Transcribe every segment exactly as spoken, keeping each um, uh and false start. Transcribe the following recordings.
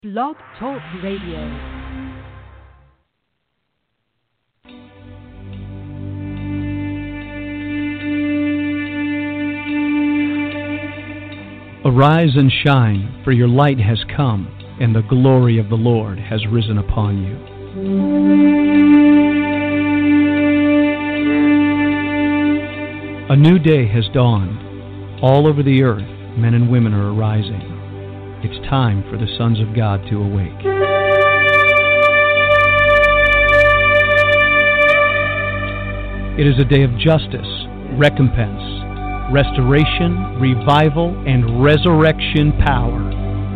Blog Talk Radio. Arise and shine, for your light has come, and the glory of the Lord has risen upon you. A new day has dawned. All over the earth, men and women are arising. It's time for the sons of God to awake. It is a day of justice, recompense, restoration, revival, and resurrection power.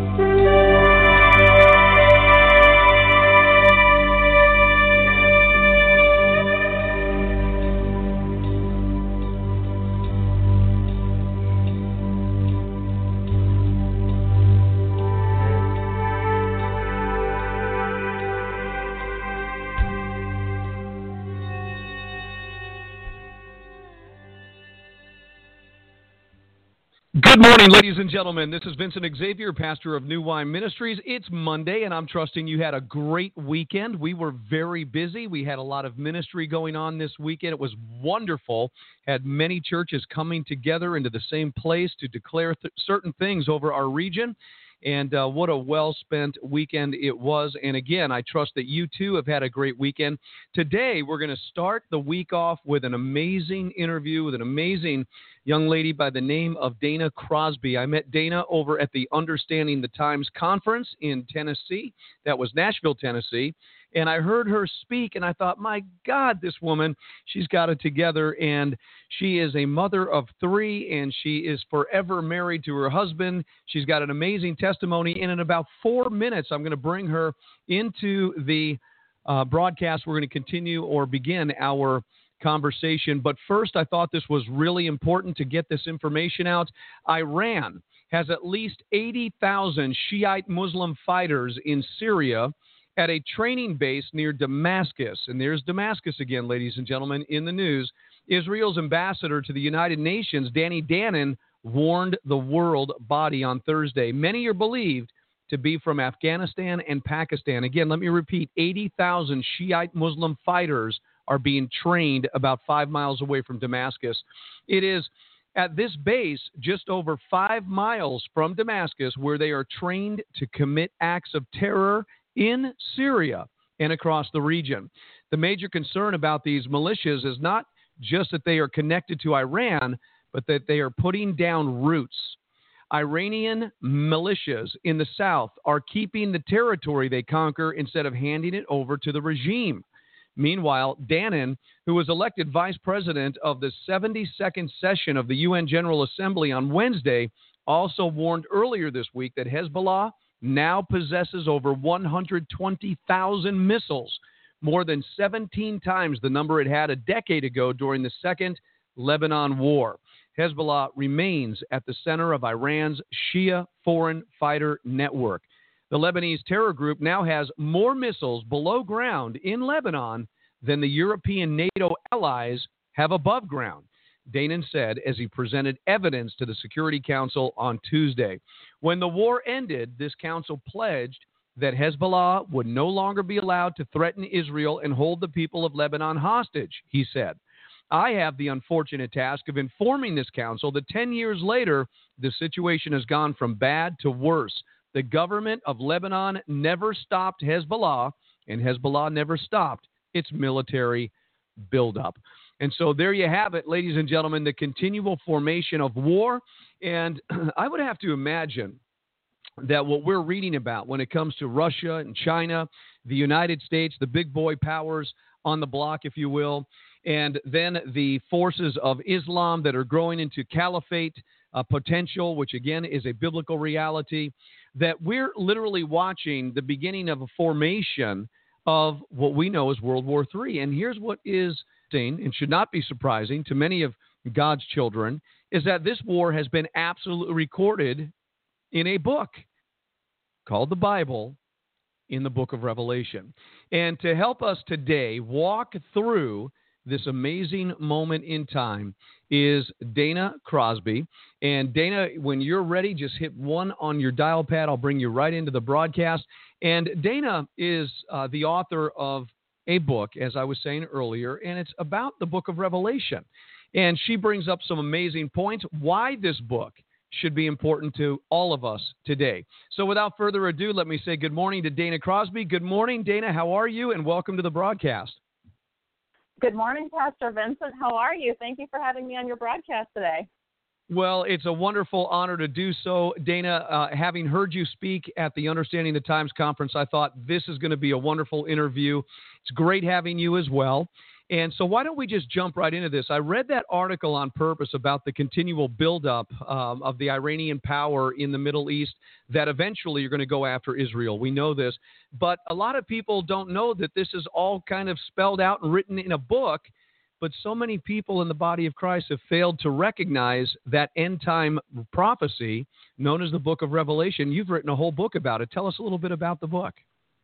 Good morning, ladies and gentlemen. This is Vincent Xavier, pastor of New Wine Ministries. It's Monday, and I'm trusting you had a great weekend. We were very busy. We had a lot of ministry going on this weekend. It was wonderful. Had many churches coming together into the same place to declare th- certain things over our region. And uh, what a well-spent weekend it was. And again, I trust that you too have had a great weekend. Today, we're going to start the week off with an amazing interview with an amazing young lady by the name of Dana Crosby. I met Dana over at the Understanding the Times conference in Tennessee. That was Nashville, Tennessee. And I heard her speak, and I thought, my God, this woman, she's got it together. And she is a mother of three, and she is forever married to her husband. She's got an amazing testimony. And in about four minutes, I'm going to bring her into the uh, broadcast. We're going to continue or begin our conversation. But first, I thought this was really important to get this information out. Iran has at least eighty thousand Shiite Muslim fighters in Syria at a training base near Damascus. And there's Damascus again, ladies and gentlemen, in the news. Israel's ambassador to the United Nations, Danny Danon, warned the world body on Thursday. Many are believed to be from Afghanistan and Pakistan. Again, let me repeat, eighty thousand Shiite Muslim fighters are being trained about five miles away from Damascus. It is at this base just over five miles from Damascus where they are trained to commit acts of terror in Syria and across the region. The major concern about these militias is not just that they are connected to Iran, but that they are putting down roots. Iranian militias in the south are keeping the territory they conquer instead of handing it over to the regime. Meanwhile, Danon, who was elected vice president of the seventy-second session of the U N General Assembly on Wednesday, also warned earlier this week that Hezbollah now possesses over one hundred twenty thousand missiles, more than seventeen times the number it had a decade ago during the Second Lebanon War. Hezbollah remains at the center of Iran's Shia foreign fighter network. The Lebanese terror group now has more missiles below ground in Lebanon than the European NATO allies have above ground, Danon said as he presented evidence to the Security Council on Tuesday. When the war ended, this council pledged that Hezbollah would no longer be allowed to threaten Israel and hold the people of Lebanon hostage, he said. I have the unfortunate task of informing this council that ten years later, the situation has gone from bad to worse. The government of Lebanon never stopped Hezbollah, and Hezbollah never stopped its military buildup. And so there you have it, ladies and gentlemen, the continual formation of war. And I would have to imagine that what we're reading about when it comes to Russia and China, the United States, the big boy powers on the block, if you will, and then the forces of Islam that are growing into caliphate uh, potential, which again is a biblical reality, that we're literally watching the beginning of a formation of what we know as World War Three. And here's what is seen, and should not be surprising to many of God's children, is that this war has been absolutely recorded in a book called the Bible in the book of Revelation. And to help us today walk through this amazing moment in time is Dana Crosby. And Dana, when you're ready, just hit one on your dial pad. I'll bring you right into the broadcast. And Dana is uh, the author of a book, as I was saying earlier, and it's about the book of Revelation. And she brings up some amazing points why this book should be important to all of us today. So without further ado, let me say good morning to Dana Crosby. Good morning, Dana. How are you? And welcome to the broadcast. Good morning, Pastor Vincent. How are you? Thank you for having me on your broadcast today. Well, it's a wonderful honor to do so. Dana, uh, having heard you speak at the Understanding the Times conference, I thought this is going to be a wonderful interview. It's great having you as well. And so why don't we just jump right into this? I read that article on purpose about the continual buildup um, of the Iranian power in the Middle East that eventually you're going to go after Israel. We know this. But a lot of people don't know that this is all kind of spelled out and written in a book. But so many people in the body of Christ have failed to recognize that end-time prophecy known as the book of Revelation. You've written a whole book about it. Tell us a little bit about the book.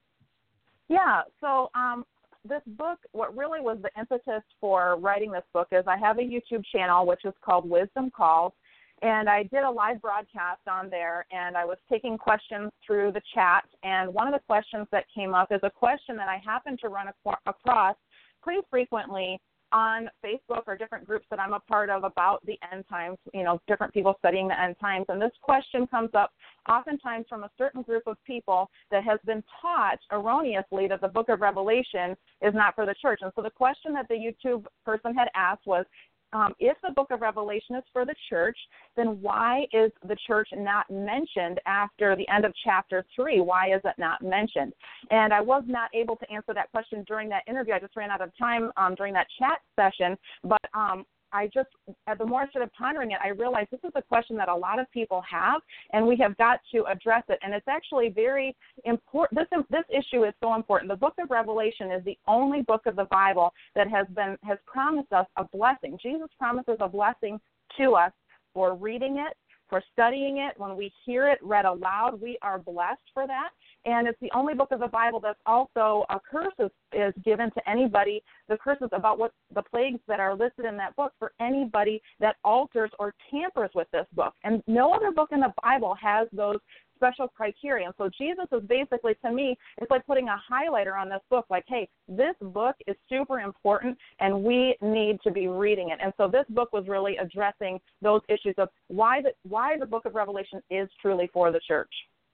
Yeah, so um, this book, what really was the impetus for writing this book is I have a YouTube channel, which is called Wisdom Calls, and I did a live broadcast on there, and I was taking questions through the chat, and one of the questions that came up is a question that I happened to run ac- across pretty frequently on Facebook or different groups that I'm a part of about the end times, you know, different people studying the end times. And this question comes up oftentimes from a certain group of people that has been taught erroneously that the book of Revelation is not for the church. And so the question that the YouTube person had asked was, Um, if the book of Revelation is for the church, then why is the church not mentioned after the end of chapter three? Why is it not mentioned? And I was not able to answer that question during that interview. I just ran out of time um, during that chat session. But um, I just, the more I started pondering it, I realized this is a question that a lot of people have, and we have got to address it. And it's actually very important. This this issue is so important. The book of Revelation is the only book of the Bible that has been has promised us a blessing. Jesus promises a blessing to us for reading it, for studying it. When we hear it read aloud, we are blessed for that. And it's the only book of the Bible that's also a curse is, is given to anybody, the curses about what the plagues that are listed in that book for anybody that alters or tampers with this book. And no other book in the Bible has those special criteria. And so Jesus is basically, to me, it's like putting a highlighter on this book, like, hey, this book is super important and we need to be reading it. And so this book was really addressing those issues of why the, why the book of Revelation is truly for the church.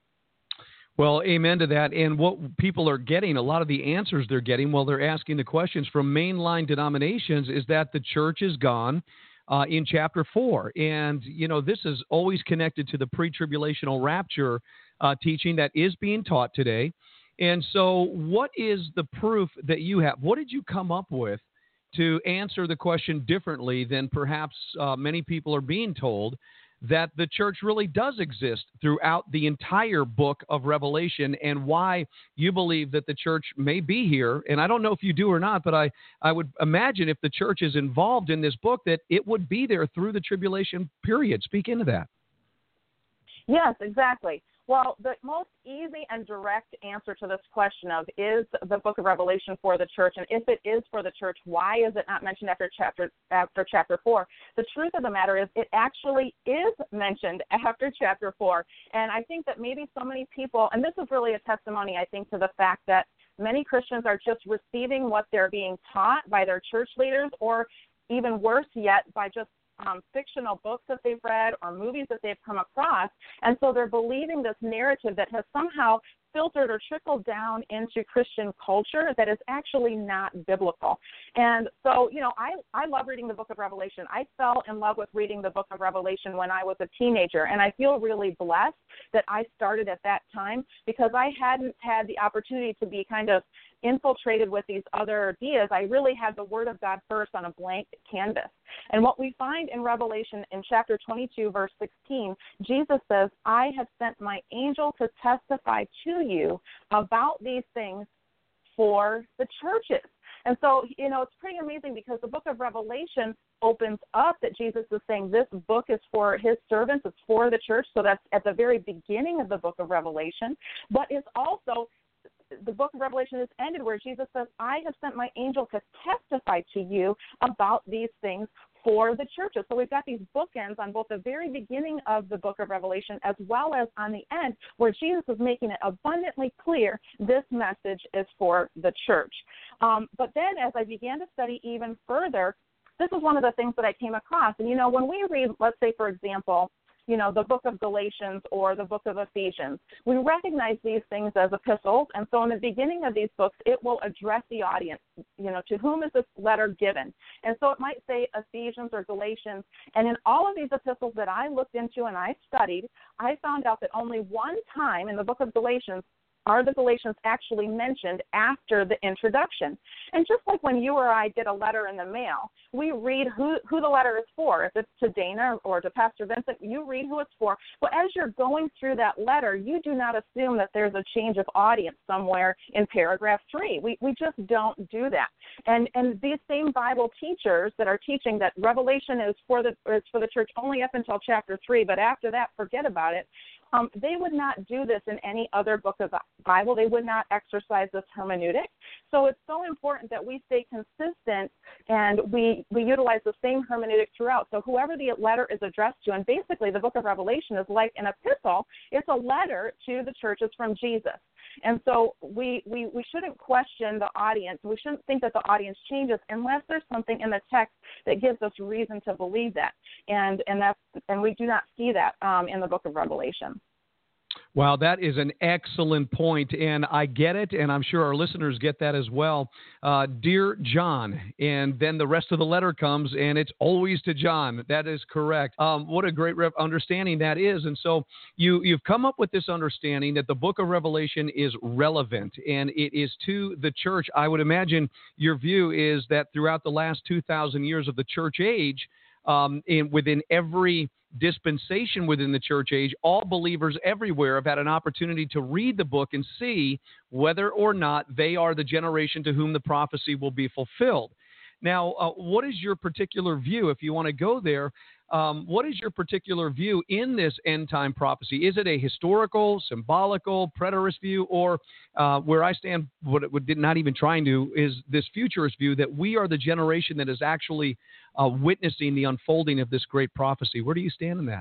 Well, amen to that. And what people are getting, a lot of the answers they're getting while they're asking the questions from mainline denominations is that the church is gone uh, in chapter four. And, you know, this is always connected to the pre-tribulational rapture uh, teaching that is being taught today. And so what is the proof that you have? What did you come up with to answer the question differently than perhaps uh, many people are being told, that the church really does exist throughout the entire book of Revelation, and why you believe that the church may be here? And I don't know if you do or not, but I, I would imagine if the church is involved in this book, that it would be there through the tribulation period. Speak into that. Yes, exactly. Well, the most easy and direct answer to this question of is the book of Revelation for the church, and if it is for the church, why is it not mentioned after chapter after chapter four? The truth of the matter is it actually is mentioned after chapter four. And I think that maybe so many people, and this is really a testimony, I think, to the fact that many Christians are just receiving what they're being taught by their church leaders, or even worse yet, by just Um, fictional books that they've read or movies that they've come across, and so they're believing this narrative that has somehow filtered or trickled down into Christian culture that is actually not biblical. And so, you know, I, I love reading the book of Revelation. I fell in love with reading the book of Revelation when I was a teenager, and I feel really blessed that I started at that time, because I hadn't had the opportunity to be kind of infiltrated with these other ideas. I really had the Word of God first on a blank canvas. And what we find in Revelation in chapter twenty-two, verse sixteen, Jesus says, I have sent my angel to testify to you about these things for the churches. And so, you know, it's pretty amazing, because the book of Revelation opens up that Jesus is saying this book is for his servants, it's for the church. So that's at the very beginning of the book of Revelation. But it's also the book of Revelation is ended where Jesus says, I have sent my angel to testify to you about these things for the churches. So we've got these bookends on both the very beginning of the book of Revelation as well as on the end where Jesus is making it abundantly clear this message is for the church. Um, but then as I began to study even further, this is one of the things that I came across. And, you know, when we read, let's say, for example, you know, the book of Galatians or the book of Ephesians, we recognize these things as epistles. And so in the beginning of these books, it will address the audience, you know, to whom is this letter given? And so it might say Ephesians or Galatians. And in all of these epistles that I looked into and I studied, I found out that only one time in the book of Galatians are the Galatians actually mentioned after the introduction. And just like when you or I get a letter in the mail, we read who, who the letter is for. If it's to Dana or to Pastor Vincent, you read who it's for. But as you're going through that letter, you do not assume that there's a change of audience somewhere in paragraph three. We we just don't do that. And and these same Bible teachers that are teaching that Revelation is for the is for the church only up until chapter three, but after that, forget about it. Um, they would not do this in any other book of the Bible. They would not exercise this hermeneutic. So it's so important that we stay consistent and we, we utilize the same hermeneutic throughout. So whoever the letter is addressed to, and basically the book of Revelation is like an epistle, it's a letter to the churches from Jesus. And so we, we, we shouldn't question the audience. We shouldn't think that the audience changes unless there's something in the text that gives us reason to believe that. And and that's and we do not see that um, in the book of Revelation. Wow, that is an excellent point, and I get it, and I'm sure our listeners get that as well. Uh, Dear John, and then the rest of the letter comes, and it's always to John. That is correct. Um, what a great rep- understanding that is. And so you, you've come up with this understanding that the book of Revelation is relevant, and it is to the church. I would imagine your view is that throughout the last two thousand years of the church age, um, in, within every dispensation within the church age, all believers everywhere have had an opportunity to read the book and see whether or not they are the generation to whom the prophecy will be fulfilled. Now, uh, what is your particular view, if you want to go there, um, what is your particular view in this end-time prophecy? Is it a historical, symbolical, preterist view, or uh, where I stand, what it did not even trying to, is this futurist view that we are the generation that is actually uh, witnessing the unfolding of this great prophecy? Where do you stand in that?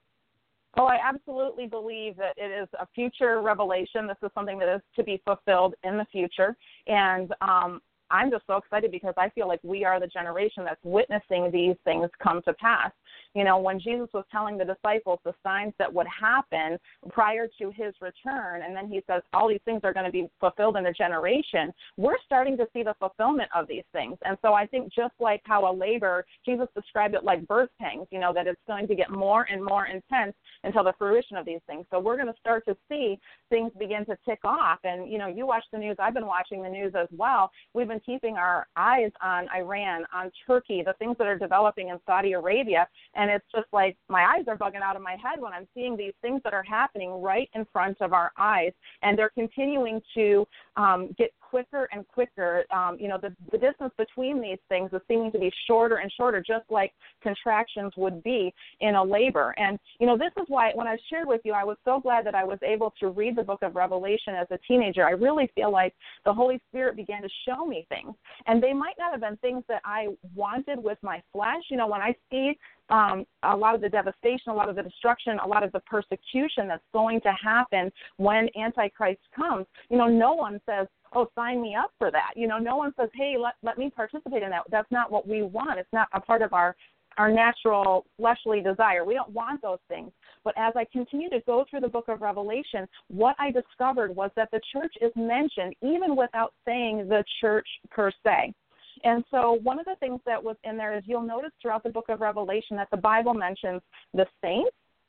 Oh, I absolutely believe that it is a future revelation. This is something that is to be fulfilled in the future. And um, I'm just so excited because I feel like we are the generation that's witnessing these things come to pass. You know, when Jesus was telling the disciples the signs that would happen prior to his return, and then he says all these things are going to be fulfilled in a generation, we're starting to see the fulfillment of these things. And so I think just like how a labor, Jesus described it like birth pangs, you know, that it's going to get more and more intense until the fruition of these things. So we're going to start to see things begin to tick off. And, you know, you watch the news. I've been watching the news as well. We've been keeping our eyes on Iran, on Turkey, the things that are developing in Saudi Arabia. And it's just like my eyes are bugging out of my head when I'm seeing these things that are happening right in front of our eyes. And they're continuing to um, get quicker and quicker. Um, you know, the, the distance between these things is seeming to be shorter and shorter, just like contractions would be in a labor. And, you know, this is why when I shared with you, I was so glad that I was able to read the book of Revelation as a teenager. I really feel like the Holy Spirit began to show me things. And they might not have been things that I wanted with my flesh. You know, when I see um, a lot of the devastation, a lot of the destruction, a lot of the persecution that's going to happen when Antichrist comes, you know, no one says, oh, sign me up for that. You know, no one says, hey, let, let me participate in that. That's not what we want. It's not a part of our, our natural fleshly desire. We don't want those things. But as I continue to go through the book of Revelation, what I discovered was that the church is mentioned even without saying the church per se. And so one of the things that was in there is you'll notice throughout the book of Revelation that the Bible mentions the saints.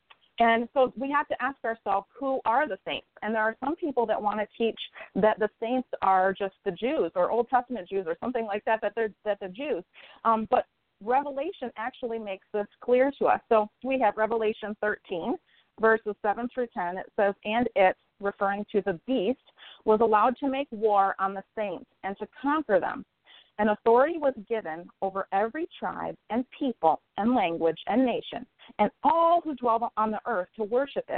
And so we have to ask ourselves, who are the saints? And there are some people that want to teach that the saints are just the Jews or Old Testament Jews or something like that, that they're, that they're Jews. Um, but Revelation actually makes this clear to us. So we have Revelation thirteen, verses seven through ten. It says, and it, referring to the beast, was allowed to make war on the saints and to conquer them. And authority was given over every tribe and people and language and nation and all who dwell on the earth to worship it.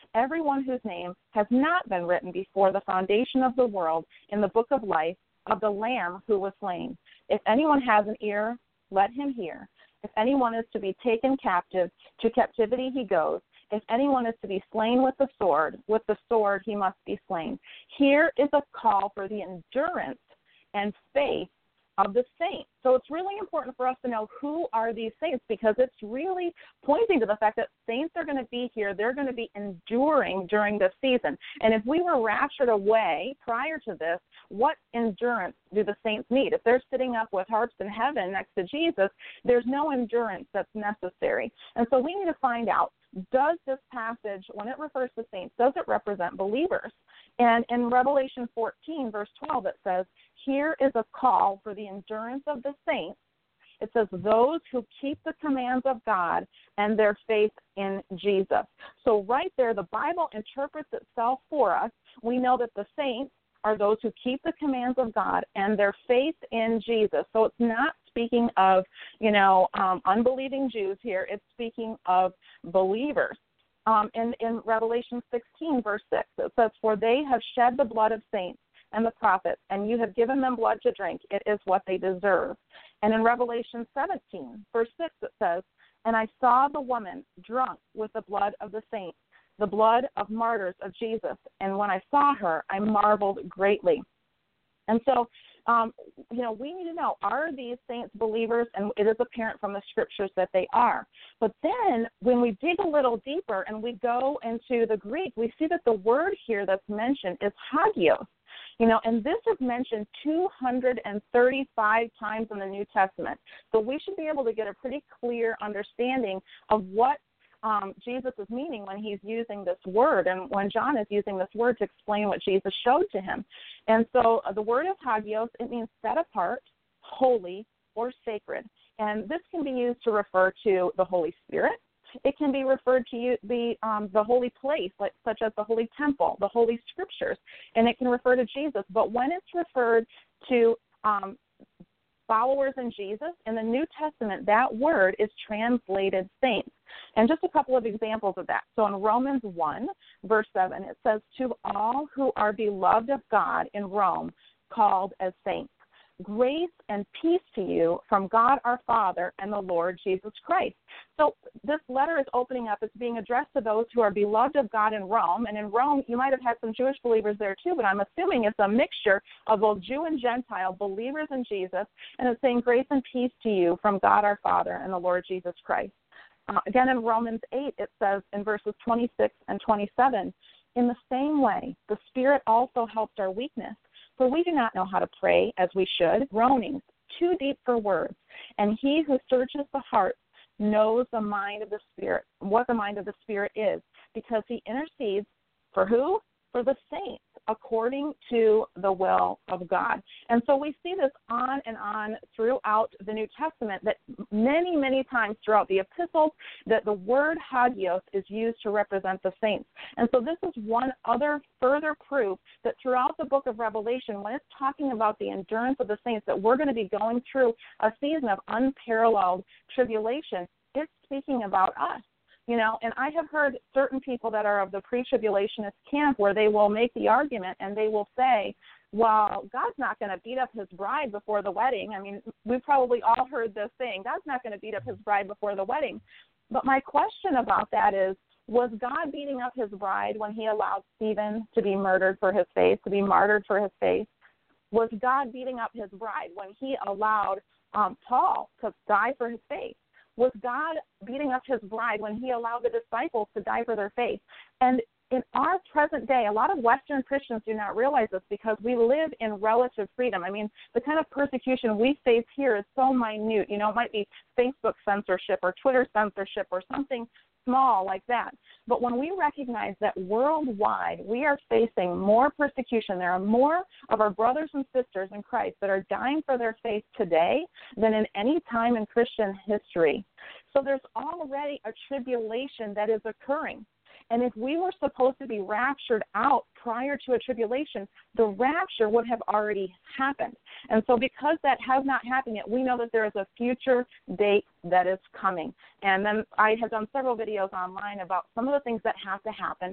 everyone whose name has not been written before the foundation of the world in the book of life of the Lamb who was slain. If anyone has an ear, let him hear. If anyone is to be taken captive, to captivity he goes. If anyone is to be slain with the sword, with the sword he must be slain. Here is a call for the endurance and faith of the saints. So it's really important for us to know who are these saints, because it's really pointing to the fact that saints are going to be here. They're going to be enduring during this season. And if we were raptured away prior to this, what endurance do the saints need? If they're sitting up with harps in heaven next to Jesus, there's no endurance that's necessary. And so we need to find out, does this passage, when it refers to saints, does it represent believers? And in Revelation fourteen, verse twelve, it says, here is a call for the endurance of the saints. It says, those who keep the commands of God and their faith in Jesus. So right there, the Bible interprets itself for us. We know that the saints are those who keep the commands of God and their faith in Jesus. So it's not speaking of, you know, um, unbelieving Jews here. It's speaking of believers. Um, in, in Revelation sixteen, verse six, it says, for they have shed the blood of saints and the prophets, and you have given them blood to drink. It is what they deserve. And in Revelation seventeen, verse six, it says, and I saw the woman drunk with the blood of the saints, the blood of martyrs of Jesus. And when I saw her, I marveled greatly. And so, um, you know, we need to know, are these saints believers? And it is apparent from the scriptures that they are. But then when we dig a little deeper and we go into the Greek, we see that the word here that's mentioned is hagios. You know, and this is mentioned two hundred thirty-five times in the New Testament. So we should be able to get a pretty clear understanding of what um, Jesus is meaning when he's using this word, and when John is using this word to explain what Jesus showed to him. And so uh, the word is hagios. It means set apart, holy, or sacred. And this can be used to refer to the Holy Spirit. It can be referred to you, the um, the holy place, like such as the Holy Temple, the Holy Scriptures, and it can refer to Jesus. But when it's referred to um, followers in Jesus in the New Testament, that word is translated saints. And just a couple of examples of that. So in Romans one, verse seven, it says, to all who are beloved of God in Rome, called as saints. Grace and peace to you from God our Father and the Lord Jesus Christ. So this letter is opening up. It's being addressed to those who are beloved of God in Rome. And in Rome, you might have had some Jewish believers there too, but I'm assuming it's a mixture of both Jew and Gentile believers in Jesus. And it's saying grace and peace to you from God our Father and the Lord Jesus Christ. Uh, again, in Romans eight, it says in verses twenty-six and twenty-seven, in the same way, the Spirit also helps our weakness. For we do not know how to pray as we should, groanings too deep for words. And he who searches the heart knows the mind of the Spirit, what the mind of the Spirit is, because he intercedes for who? For the saints, according to the will of God. And so we see this on and on throughout the New Testament, that many, many times throughout the epistles, that the word hagios is used to represent the saints. And so this is one other further proof that throughout the book of Revelation, when it's talking about the endurance of the saints, that we're going to be going through a season of unparalleled tribulation, it's speaking about us. You know, and I have heard certain people that are of the pre-tribulationist camp where they will make the argument and they will say, well, God's not going to beat up his bride before the wedding. I mean, we've probably all heard this saying, God's not going to beat up his bride before the wedding. But my question about that is, was God beating up his bride when he allowed Stephen to be murdered for his faith, to be martyred for his faith? Was God beating up his bride when he allowed um, Paul to die for his faith? Was God beating up his bride when he allowed the disciples to die for their faith? And in our present day, a lot of Western Christians do not realize this because we live in relative freedom. I mean, the kind of persecution we face here is so minute. You know, it might be Facebook censorship or Twitter censorship or something small like that. But when we recognize that worldwide we are facing more persecution, there are more of our brothers and sisters in Christ that are dying for their faith today than in any time in Christian history. So there's already a tribulation that is occurring. And if we were supposed to be raptured out prior to a tribulation, the rapture would have already happened. And so because that has not happened yet, we know that there is a future date that is coming. And then I have done several videos online about some of the things that have to happen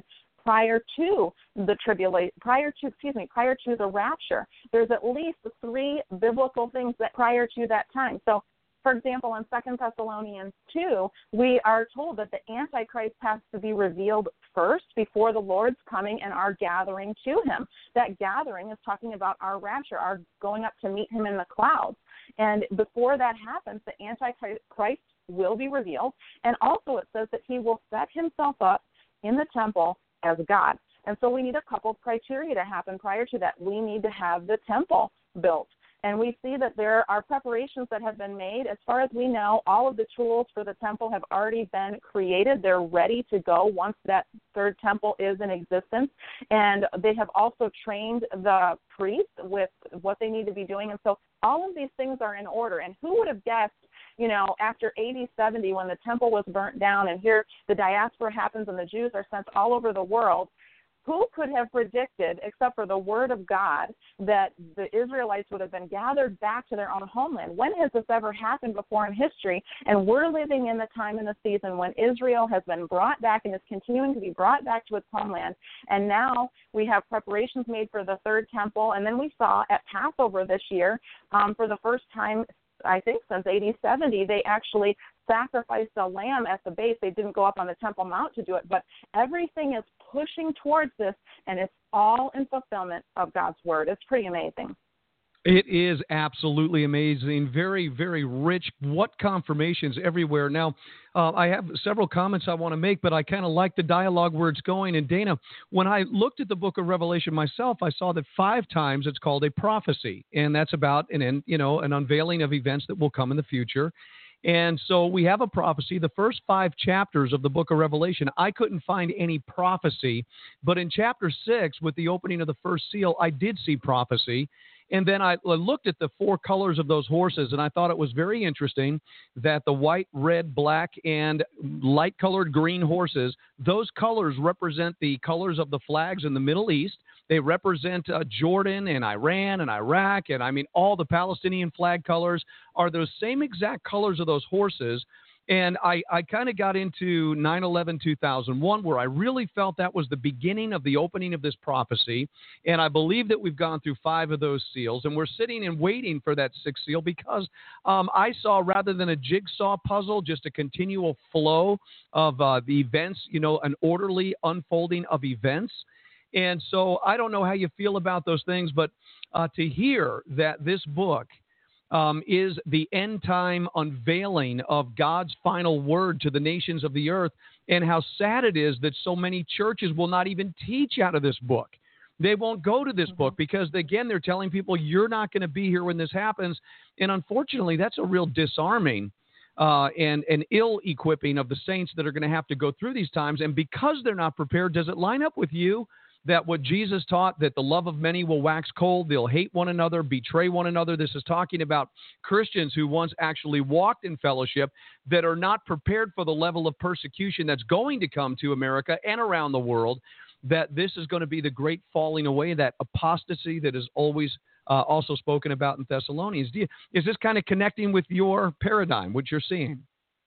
prior to the tribulation, prior to, excuse me, prior to the rapture. There's at least three biblical things that prior to that time. So, for example, in Second Thessalonians two, we are told that the Antichrist has to be revealed first before the Lord's coming and our gathering to him. That gathering is talking about our rapture, our going up to meet him in the clouds. And before that happens, the Antichrist will be revealed. And also it says that he will set himself up in the temple as God. And so we need a couple of criteria to happen prior to that. We need to have the temple built. And we see that there are preparations that have been made. As far as we know, all of the tools for the temple have already been created. They're ready to go once that third temple is in existence. And they have also trained the priests with what they need to be doing. And so all of these things are in order. And who would have guessed, you know, after A D seventy, when the temple was burnt down, and here the diaspora happens and the Jews are sent all over the world, who could have predicted, except for the word of God, that the Israelites would have been gathered back to their own homeland? When has this ever happened before in history? And we're living in the time and the season when Israel has been brought back and is continuing to be brought back to its homeland. And now we have preparations made for the third temple. And then we saw at Passover this year, um, for the first time, I think since A D seventy, they actually sacrificed a lamb at the base. They didn't go up on the Temple Mount to do it, but everything is pushing towards this, and it's all in fulfillment of God's word. It's pretty amazing. It is absolutely amazing. Very, very rich. What confirmations everywhere. Now, uh, I have several comments I want to make, but I kind of like the dialogue where it's going. And Dana, when I looked at the book of Revelation myself, I saw that five times it's called a prophecy, and that's about an, you know, an unveiling of events that will come in the future. And so we have a prophecy. The first five chapters of the book of Revelation, I couldn't find any prophecy. But in chapter six, with the opening of the first seal, I did see prophecy. And then I looked at the four colors of those horses, and I thought it was very interesting that the white, red, black, and light-colored green horses, those colors represent the colors of the flags in the Middle East. They represent uh, Jordan and Iran and Iraq, and I mean all the Palestinian flag colors are those same exact colors of those horses. And I, I kind of got into nine eleven two thousand one, where I really felt that was the beginning of the opening of this prophecy. And I believe that we've gone through five of those seals, and we're sitting and waiting for that sixth seal because um, I saw, rather than a jigsaw puzzle, just a continual flow of uh, the events, you know, an orderly unfolding of events. And so I don't know how you feel about those things, but uh, to hear that this book Um, is the end time unveiling of God's final word to the nations of the earth, and how sad it is that so many churches will not even teach out of this book. They won't go to this book because, again, they're telling people you're not going to be here when this happens. And unfortunately, that's a real disarming uh, and, and ill-equipping of the saints that are going to have to go through these times. And because they're not prepared, does it line up with you that what Jesus taught, that the love of many will wax cold, they'll hate one another, betray one another? This is talking about Christians who once actually walked in fellowship that are not prepared for the level of persecution that's going to come to America and around the world, that this is going to be the great falling away, that apostasy that is always uh, also spoken about in Thessalonians. Do you, is this kind of connecting with your paradigm, what you're seeing?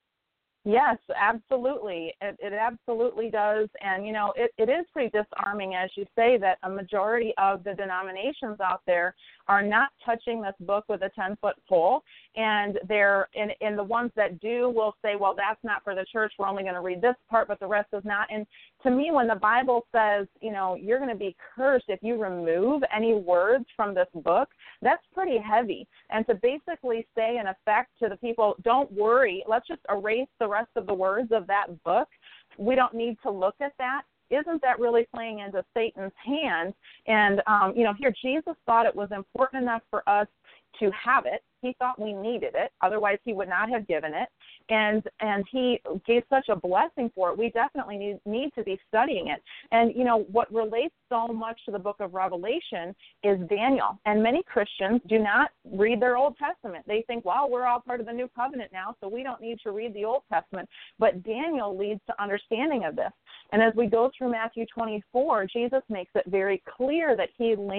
Yes, absolutely. It, it absolutely does. And, you know, it, it is pretty disarming, as you say, that a majority of the denominations out there are not touching this book with a ten-foot pole. And they're, and, and the ones that do will say, well, that's not for the church. We're only going to read this part, but the rest is not. And to me, when the Bible says, you know, you're going to be cursed if you remove any words from this book, that's pretty heavy. And to basically say, in effect, to the people, don't worry, let's just erase the rest of the words of that book. We don't need to look at that. Isn't that really playing into Satan's hands? And, um, you know, here Jesus thought it was important enough for us to have it. He thought we needed it. Otherwise, he would not have given it. And and he gave such a blessing for it. We definitely need, need to be studying it. And, you know, what relates so much to the book of Revelation is Daniel. And many Christians do not read their Old Testament. They think, well, we're all part of the new covenant now, so we don't need to read the Old Testament. But Daniel leads to understanding of this. And as we go through Matthew twenty-four, Jesus makes it very clear that he links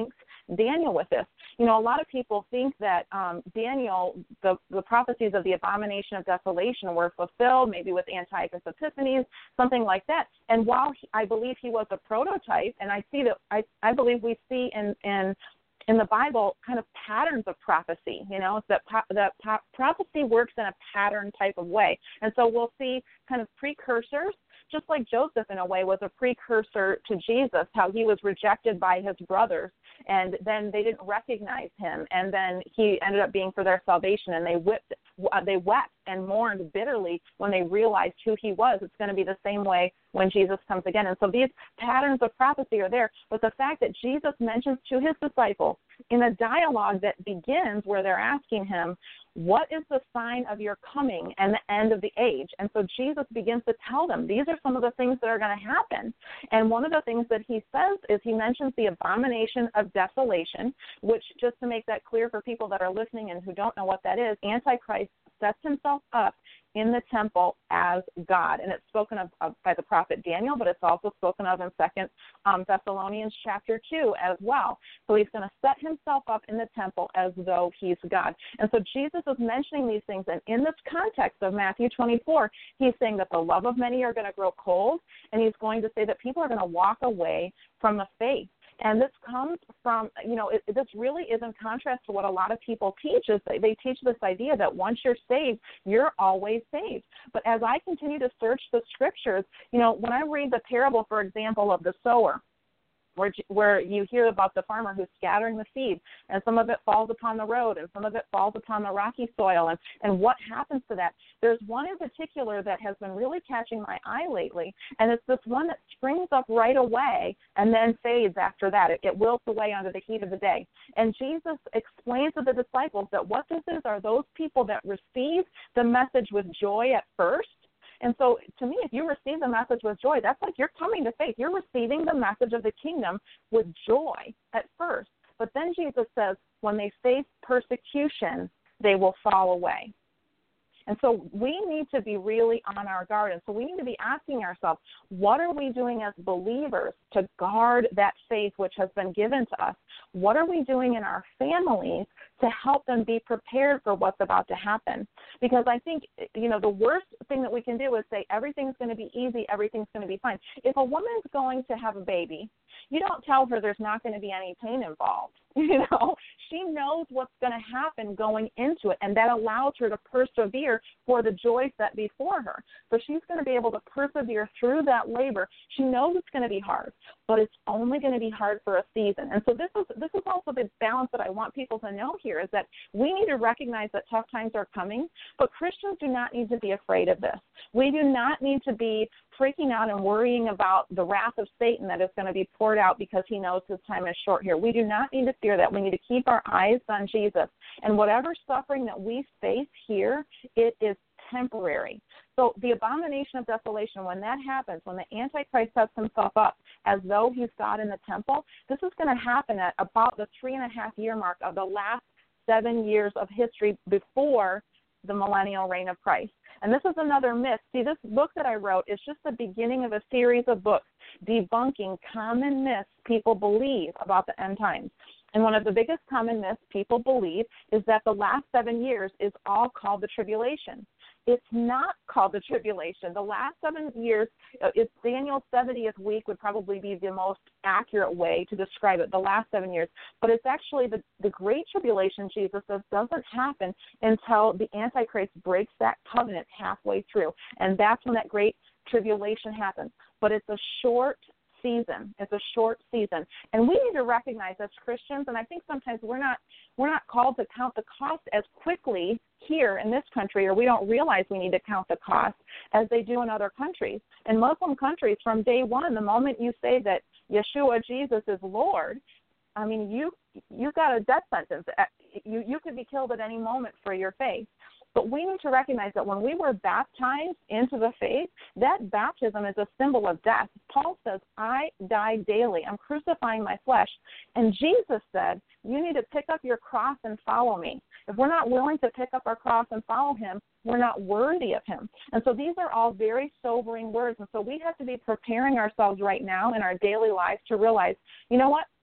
Daniel with this. You know, a lot of people think that um, Daniel, the, the prophecies of the abomination of desolation were fulfilled, maybe with Antiochus Epiphanes, something like that. And while he, I believe he was a prototype, and I see that I, I believe we see in, in in the Bible kind of patterns of prophecy, you know, that that prophecy works in a pattern type of way. And so we'll see kind of precursors, just like Joseph in a way was a precursor to Jesus, how he was rejected by his brothers, and then they didn't recognize him, and then he ended up being for their salvation, and they whipped, uh, they wept and mourned bitterly when they realized who he was. It's going to be the same way when Jesus comes again. And so these patterns of prophecy are there, but the fact that Jesus mentions to his disciples in a dialogue that begins where they're asking him, what is the sign of your coming and the end of the age? And so Jesus begins to tell them, these are some of the things that are going to happen. And one of the things that he says is he mentions the abomination of desolation, which, just to make that clear for people that are listening and who don't know what that is, Antichrist sets himself up in the temple as God. And it's spoken of, of by the prophet Daniel, but it's also spoken of in Second um, Thessalonians chapter two as well. So he's going to set himself up in the temple as though he's God. And so Jesus is mentioning these things. And in this context of Matthew twenty-four, he's saying that the love of many are going to grow cold, and he's going to say that people are going to walk away from the faith. And this comes from, you know, it, this really is in contrast to what a lot of people teach. Is they, they teach this idea that once you're saved, you're always saved. But as I continue to search the scriptures, you know, when I read the parable, for example, of the sower, where where you hear about the farmer who's scattering the seed, and some of it falls upon the road, and some of it falls upon the rocky soil, and, and what happens to that? There's one in particular that has been really catching my eye lately, and it's this one that springs up right away and then fades after that. It, it wilts away under the heat of the day. And Jesus explains to the disciples that what this is are those people that receive the message with joy at first. And so, to me, if you receive the message with joy, that's like you're coming to faith. You're receiving the message of the kingdom with joy at first. But then Jesus says, when they face persecution, they will fall away. And so we need to be really on our guard. And so we need to be asking ourselves, what are we doing as believers to guard that faith which has been given to us? What are we doing in our families to help them be prepared for what's about to happen? Because I think, you know, the worst thing that we can do is say everything's going to be easy, everything's going to be fine. If a woman's going to have a baby, you don't tell her there's not going to be any pain involved. You know, she knows what's going to happen going into it, and that allows her to persevere for the joy set before her. So she's going to be able to persevere through that labor. She knows it's going to be hard, but it's only going to be hard for a season. And so this is this is also the balance that I want people to know here, is that we need to recognize that tough times are coming, but Christians do not need to be afraid of this. We do not need to be freaking out and worrying about the wrath of Satan that is going to be poured out because he knows his time is short here. We do not need to fear that. We need to keep our eyes on Jesus. And whatever suffering that we face here, it is temporary. So the abomination of desolation, when that happens, when the Antichrist sets himself up as though he's God in the temple, this is going to happen at about the three and a half year mark of the last seven years of history before the millennial reign of Christ. And this is another myth. See, this book that I wrote is just the beginning of a series of books debunking common myths people believe about the end times. And one of the biggest common myths people believe is that the last seven years is all called the tribulation. It's not called the tribulation. The last seven years, it's Daniel's seventieth week would probably be the most accurate way to describe it, the last seven years. But it's actually the, the great tribulation, Jesus says, doesn't happen until the Antichrist breaks that covenant halfway through. And that's when that great tribulation happens. But it's a short season. It's a short season. And we need to recognize as Christians, and I think sometimes we're not we're not called to count the cost as quickly here in this country, or we don't realize we need to count the cost as they do in other countries. In Muslim countries, from day one, the moment you say that Yeshua, Jesus, is Lord, I mean, you you got a death sentence. You you could be killed at any moment for your faith. But we need to recognize that when we were baptized into the faith, that baptism is a symbol of death. Paul says, I die daily. I'm crucifying my flesh. And Jesus said, you need to pick up your cross and follow me. If we're not willing to pick up our cross and follow him, we're not worthy of him. And so these are all very sobering words. And so we have to be preparing ourselves right now in our daily lives to realize, you know what?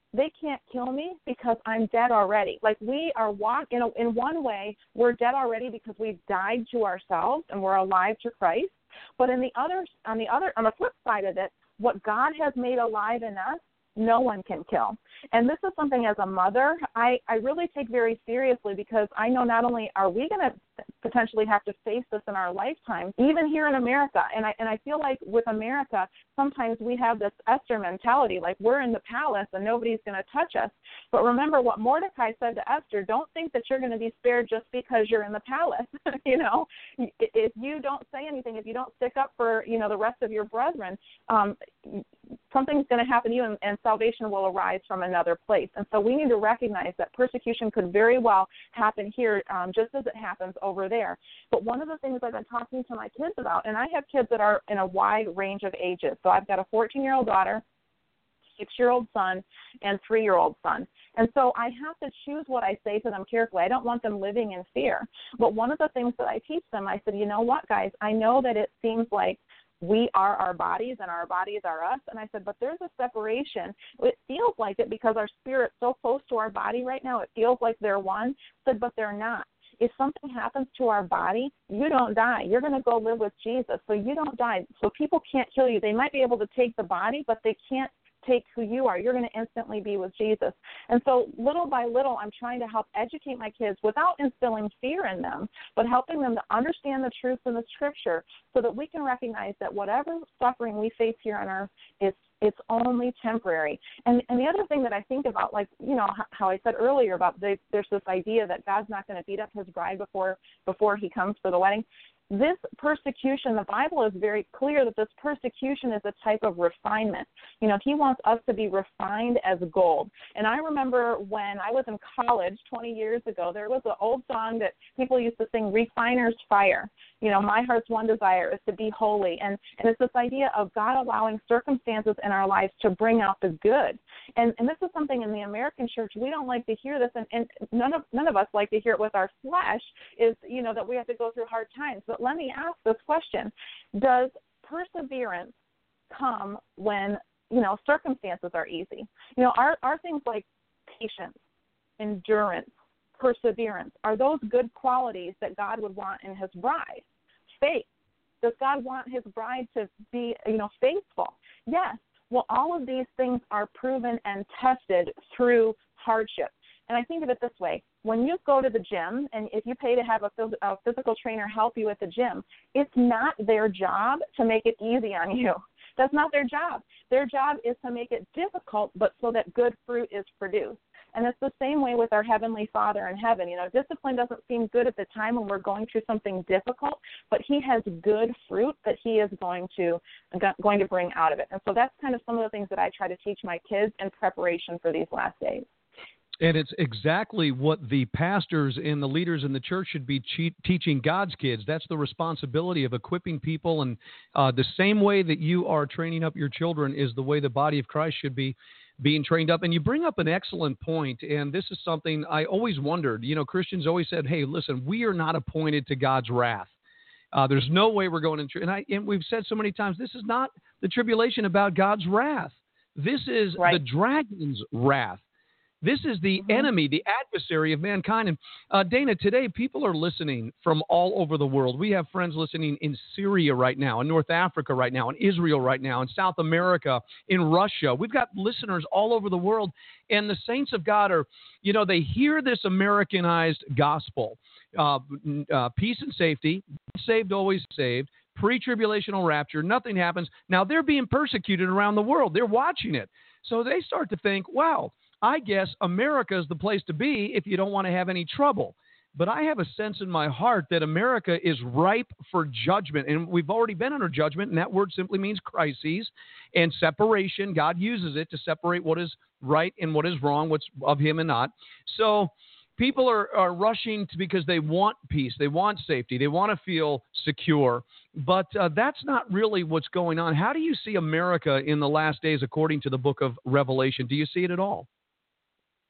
they can't kill me because I'm dead already. Like we are walk in a, in one way, we're dead already because we've died to ourselves and we're alive to Christ. But in the other, on the other, on the flip side of it, what God has made alive in us, no one can kill. And this is something as a mother, I, I really take very seriously, because I know not only are we going to potentially have to face this in our lifetime, even here in America. And I and I feel like with America, sometimes we have this Esther mentality, like we're in the palace and nobody's going to touch us. But remember what Mordecai said to Esther, don't think that you're going to be spared just because you're in the palace. You know, if you don't say anything, if you don't stick up for, you know, the rest of your brethren, um, something's going to happen to you, and, and salvation will arise from another place. And so we need to recognize that persecution could very well happen here, um, just as it happens over there. But one of the things I've been talking to my kids about, and I have kids that are in a wide range of ages. So I've got a fourteen-year-old daughter, six-year-old son, and three-year-old son. And so I have to choose what I say to them carefully. I don't want them living in fear. But one of the things that I teach them, I said, you know what, guys, I know that it seems like we are our bodies and our bodies are us. And I said, but there's a separation. It feels like it because our spirit's so close to our body right now. It feels like they're one. I said, but they're not. If something happens to our body, you don't die. You're going to go live with Jesus, so you don't die. So people can't kill you. They might be able to take the body, but they can't take who you are. You're going to instantly be with Jesus. And so little by little, I'm trying to help educate my kids without instilling fear in them, but helping them to understand the truth in the Scripture so that we can recognize that whatever suffering we face here on earth is it's only temporary. And and the other thing that I think about, like, you know, how I said earlier about the, there's this idea that God's not going to beat up his bride before before he comes for the wedding. This persecution, the Bible is very clear that this persecution is a type of refinement. You know, he wants us to be refined as gold. And I remember when I was in college twenty years ago, there was an old song that people used to sing, Refiner's Fire. You know, my heart's one desire is to be holy. And, and it's this idea of God allowing circumstances in our lives to bring out the good. And, and this is something in the American church, we don't like to hear this, and, and none of none of us like to hear it with our flesh, is, you know, that we have to go through hard times. But let me ask this question. Does perseverance come when, you know, circumstances are easy? You know, are, are things like patience, endurance, perseverance, are those good qualities that God would want in his bride? Faith. Does God want his bride to be, you know, faithful? Yes. Well, all of these things are proven and tested through hardship. And I think of it this way. When you go to the gym, and if you pay to have a, phys- a physical trainer help you at the gym, it's not their job to make it easy on you. That's not their job. Their job is to make it difficult, but so that good fruit is produced. And it's the same way with our Heavenly Father in heaven. You know, discipline doesn't seem good at the time when we're going through something difficult, but he has good fruit that he is going to going to bring out of it. And so that's kind of some of the things that I try to teach my kids in preparation for these last days. And it's exactly what the pastors and the leaders in the church should be che- teaching God's kids. That's the responsibility of equipping people. And uh, the same way that you are training up your children is the way the body of Christ should be being trained up. And you bring up an excellent point, and this is something I always wondered. You know, Christians always said, hey, listen, we are not appointed to God's wrath. Uh, there's no way we're going to, and, I, and we've said so many times, this is not the tribulation about God's wrath. This is right. the dragon's wrath. This is the mm-hmm. enemy, the adversary of mankind. And uh, Dana, today people are listening from all over the world. We have friends listening in Syria right now, in North Africa right now, in Israel right now, in South America, in Russia. We've got listeners all over the world. And the saints of God are, you know, they hear this Americanized gospel, uh, uh, peace and safety, saved, always saved, pre-tribulational rapture, nothing happens. Now they're being persecuted around the world. They're watching it. So they start to think, wow, I guess America is the place to be if you don't want to have any trouble. But I have a sense in my heart that America is ripe for judgment. And we've already been under judgment, and that word simply means crises and separation. God uses it to separate what is right and what is wrong, what's of him and not. So people are, are rushing to because they want peace. They want safety. They want to feel secure. But uh, that's not really what's going on. How do you see America in the last days according to the book of Revelation? Do you see it at all?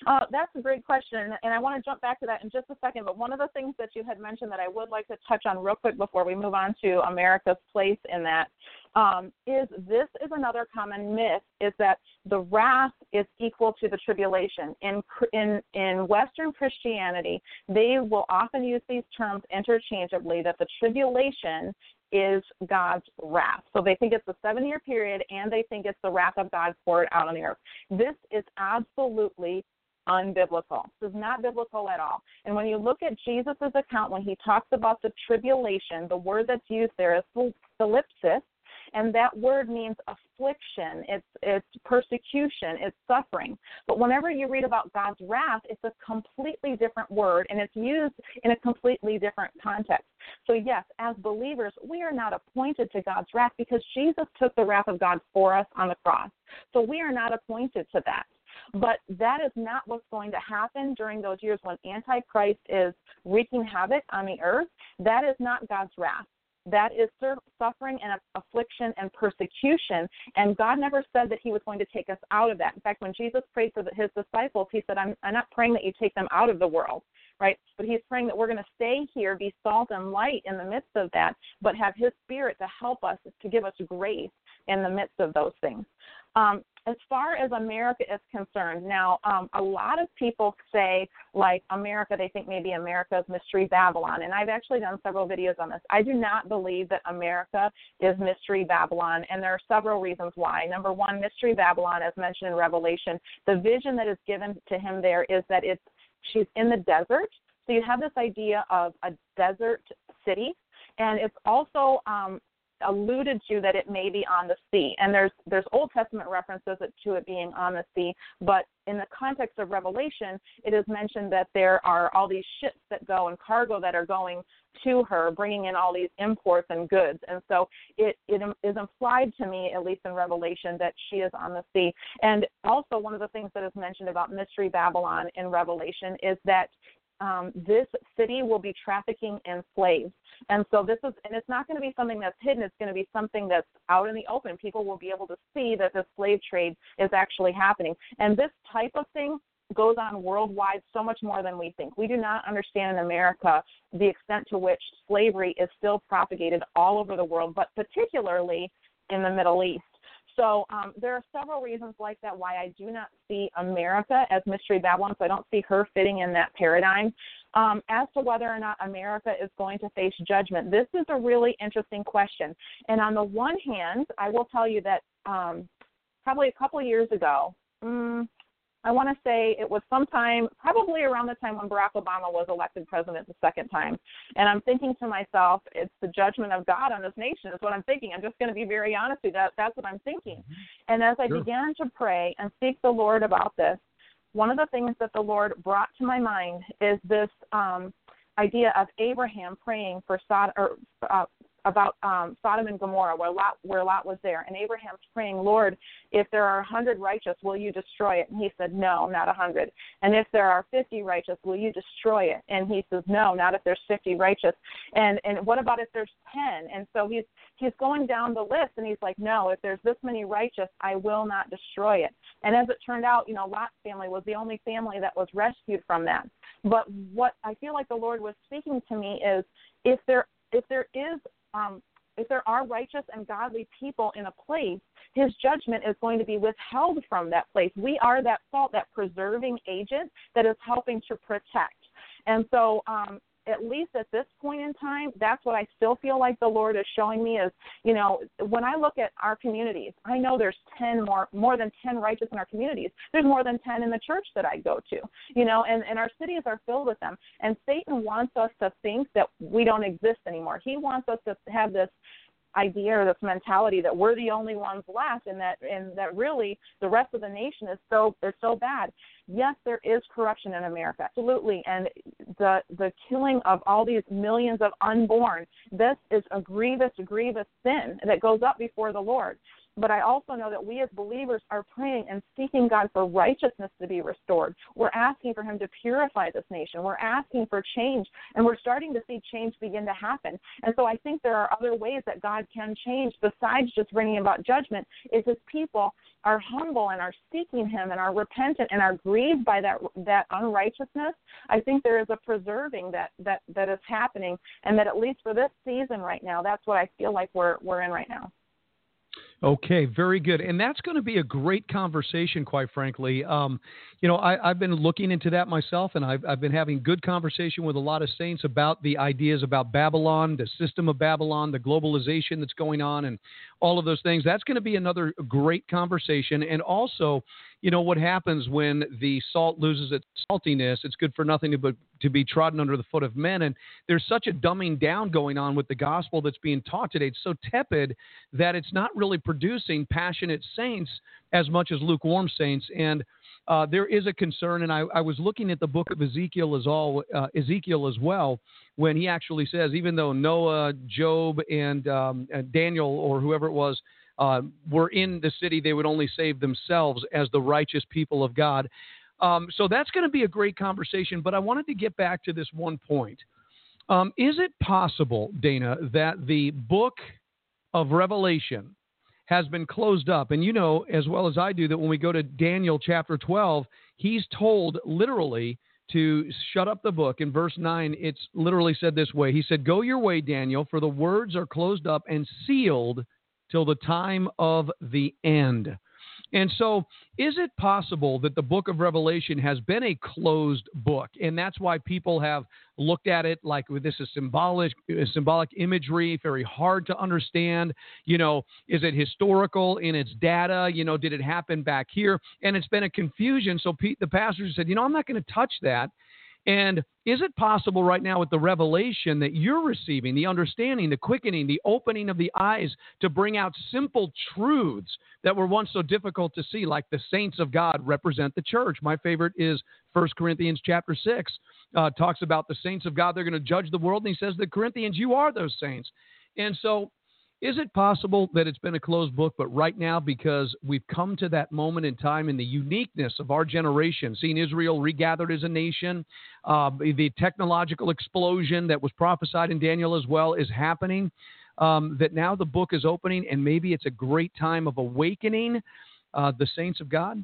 Uh, that's a great question, and I want to jump back to that in just a second. But one of the things that you had mentioned that I would like to touch on real quick before we move on to America's place in that um, is this is another common myth, is that the wrath is equal to the tribulation. In, in, in Western Christianity, they will often use these terms interchangeably, that the tribulation is God's wrath. So they think it's a seven-year period, and they think it's the wrath of God poured out on the earth. This is absolutely unbiblical. This is not biblical at all. And when you look at Jesus' account, when he talks about the tribulation, the word that's used there is thlipsis, and that word means affliction, it's it's persecution, it's suffering. But whenever you read about God's wrath, it's a completely different word, and it's used in a completely different context. So yes, as believers, we are not appointed to God's wrath because Jesus took the wrath of God for us on the cross. So we are not appointed to that. But that is not what's going to happen during those years when Antichrist is wreaking havoc on the earth. That is not God's wrath. That is suffering and affliction and persecution, and God never said that he was going to take us out of that. In fact, when Jesus prayed for the, his disciples, he said, I'm, I'm not praying that you take them out of the world, right? But he's praying that we're going to stay here, be salt and light in the midst of that, but have his Spirit to help us, to give us grace in the midst of those things. Um, as far as America is concerned, now um, a lot of people say, like, America, they think maybe America is Mystery Babylon, and I've actually done several videos on this. I do not believe that America is Mystery Babylon, and there are several reasons why. Number one, Mystery Babylon, as mentioned in Revelation, the vision that is given to him there is that it's she's in the desert, so you have this idea of a desert city, and it's also um, alluded to that it may be on the sea, and there's there's Old Testament references to it being on the sea, but in the context of Revelation, it is mentioned that there are all these ships that go and cargo that are going to her, bringing in all these imports and goods, and so it, it is implied to me, at least in Revelation, that she is on the sea. And also one of the things that is mentioned about Mystery Babylon in Revelation is that Um, this city will be trafficking in slaves. And so this is, and it's not going to be something that's hidden. It's going to be something that's out in the open. People will be able to see that the slave trade is actually happening. And this type of thing goes on worldwide so much more than we think. We do not understand in America the extent to which slavery is still propagated all over the world, but particularly in the Middle East. So um, there are several reasons like that why I do not see America as Mystery Babylon, so I don't see her fitting in that paradigm. Um, as to whether or not America is going to face judgment, this is a really interesting question. And on the one hand, I will tell you that um, probably a couple of years ago, um, I want to say it was sometime, probably around the time when Barack Obama was elected president the second time. And I'm thinking to myself, it's the judgment of God on this nation is what I'm thinking. I'm just going to be very honest with you. That, that's what I'm thinking. And as I sure. began to pray and seek the Lord about this, one of the things that the Lord brought to my mind is this um, idea of Abraham praying for Sodom, or uh, about um, Sodom and Gomorrah, where Lot, where Lot was there. And Abraham's praying, Lord, if there are a hundred righteous, will you destroy it? And he said, no, not a hundred. And if there are fifty righteous, will you destroy it? And he says, no, not if there's fifty righteous. And and what about if there's ten? And so he's he's going down the list, and he's like, no, if there's this many righteous, I will not destroy it. And as it turned out, you know, Lot's family was the only family that was rescued from that. But what I feel like the Lord was speaking to me is, if there if there is Um, if there are righteous and godly people in a place, his judgment is going to be withheld from that place. We are that salt, that preserving agent that is helping to protect. And so um, at least at this point in time, that's what I still feel like the Lord is showing me is, you know, when I look at our communities, I know there's ten more, more than ten righteous in our communities. There's more than ten in the church that I go to, you know, and, and our cities are filled with them. And Satan wants us to think that we don't exist anymore. He wants us to have this idea or this mentality that we're the only ones left, and that and that really the rest of the nation is so is so bad. Yes, there is corruption in America, absolutely, and the the killing of all these millions of unborn, this is a grievous, grievous sin that goes up before the Lord. but I also know that we as believers are praying and seeking God for righteousness to be restored. We're asking for him to purify this nation. We're asking for change, and we're starting to see change begin to happen. And so I think there are other ways that God can change besides just bringing about judgment, if his people are humble and are seeking him and are repentant and are grieved by that that unrighteousness. I think there is a preserving that, that, that is happening, and that at least for this season right now, that's what I feel like we're we're in right now. Okay, very good. And that's going to be a great conversation, quite frankly. Um, you know, I, I've been looking into that myself, and I've, I've been having good conversation with a lot of saints about the ideas about Babylon, the system of Babylon, the globalization that's going on, and all of those things. That's going to be another great conversation. And also, you know, what happens when the salt loses its saltiness, it's good for nothing but to be trodden under the foot of men. And there's such a dumbing down going on with the gospel that's being taught today. It's so tepid that it's not really producing passionate saints as much as lukewarm saints. And uh, there is a concern, and I, I was looking at the book of Ezekiel as, all, uh, Ezekiel as well, when he actually says, even though Noah, Job, and, um, and Daniel, or whoever it was, uh, were in the city, they would only save themselves as the righteous people of God. Um, so that's going to be a great conversation, but I wanted to get back to this one point. Um, is it possible, Dana, that the book of Revelation has been closed up? And you know as well as I do that when we go to Daniel chapter twelve, he's told literally to shut up the book. In verse nine, it's literally said this way. He said, "Go your way, Daniel, for the words are closed up and sealed till the time of the end." And so is it possible that the book of Revelation has been a closed book, and that's why people have looked at it like this is symbolic, symbolic imagery, very hard to understand? You know, is it historical in its data? You know, did it happen back here? And it's been a confusion. So Pete, the pastors said, you know, I'm not going to touch that. And is it possible right now with the revelation that you're receiving, the understanding, the quickening, the opening of the eyes to bring out simple truths that were once so difficult to see, like the saints of God represent the church? My favorite is First Corinthians chapter six, uh, talks about the saints of God. They're going to judge the world. And he says, the Corinthians, you are those saints. And so is it possible that it's been a closed book, but right now, because we've come to that moment in time in the uniqueness of our generation, seeing Israel regathered as a nation, uh, the technological explosion that was prophesied in Daniel as well is happening, um, that now the book is opening, and maybe it's a great time of awakening uh, the saints of God?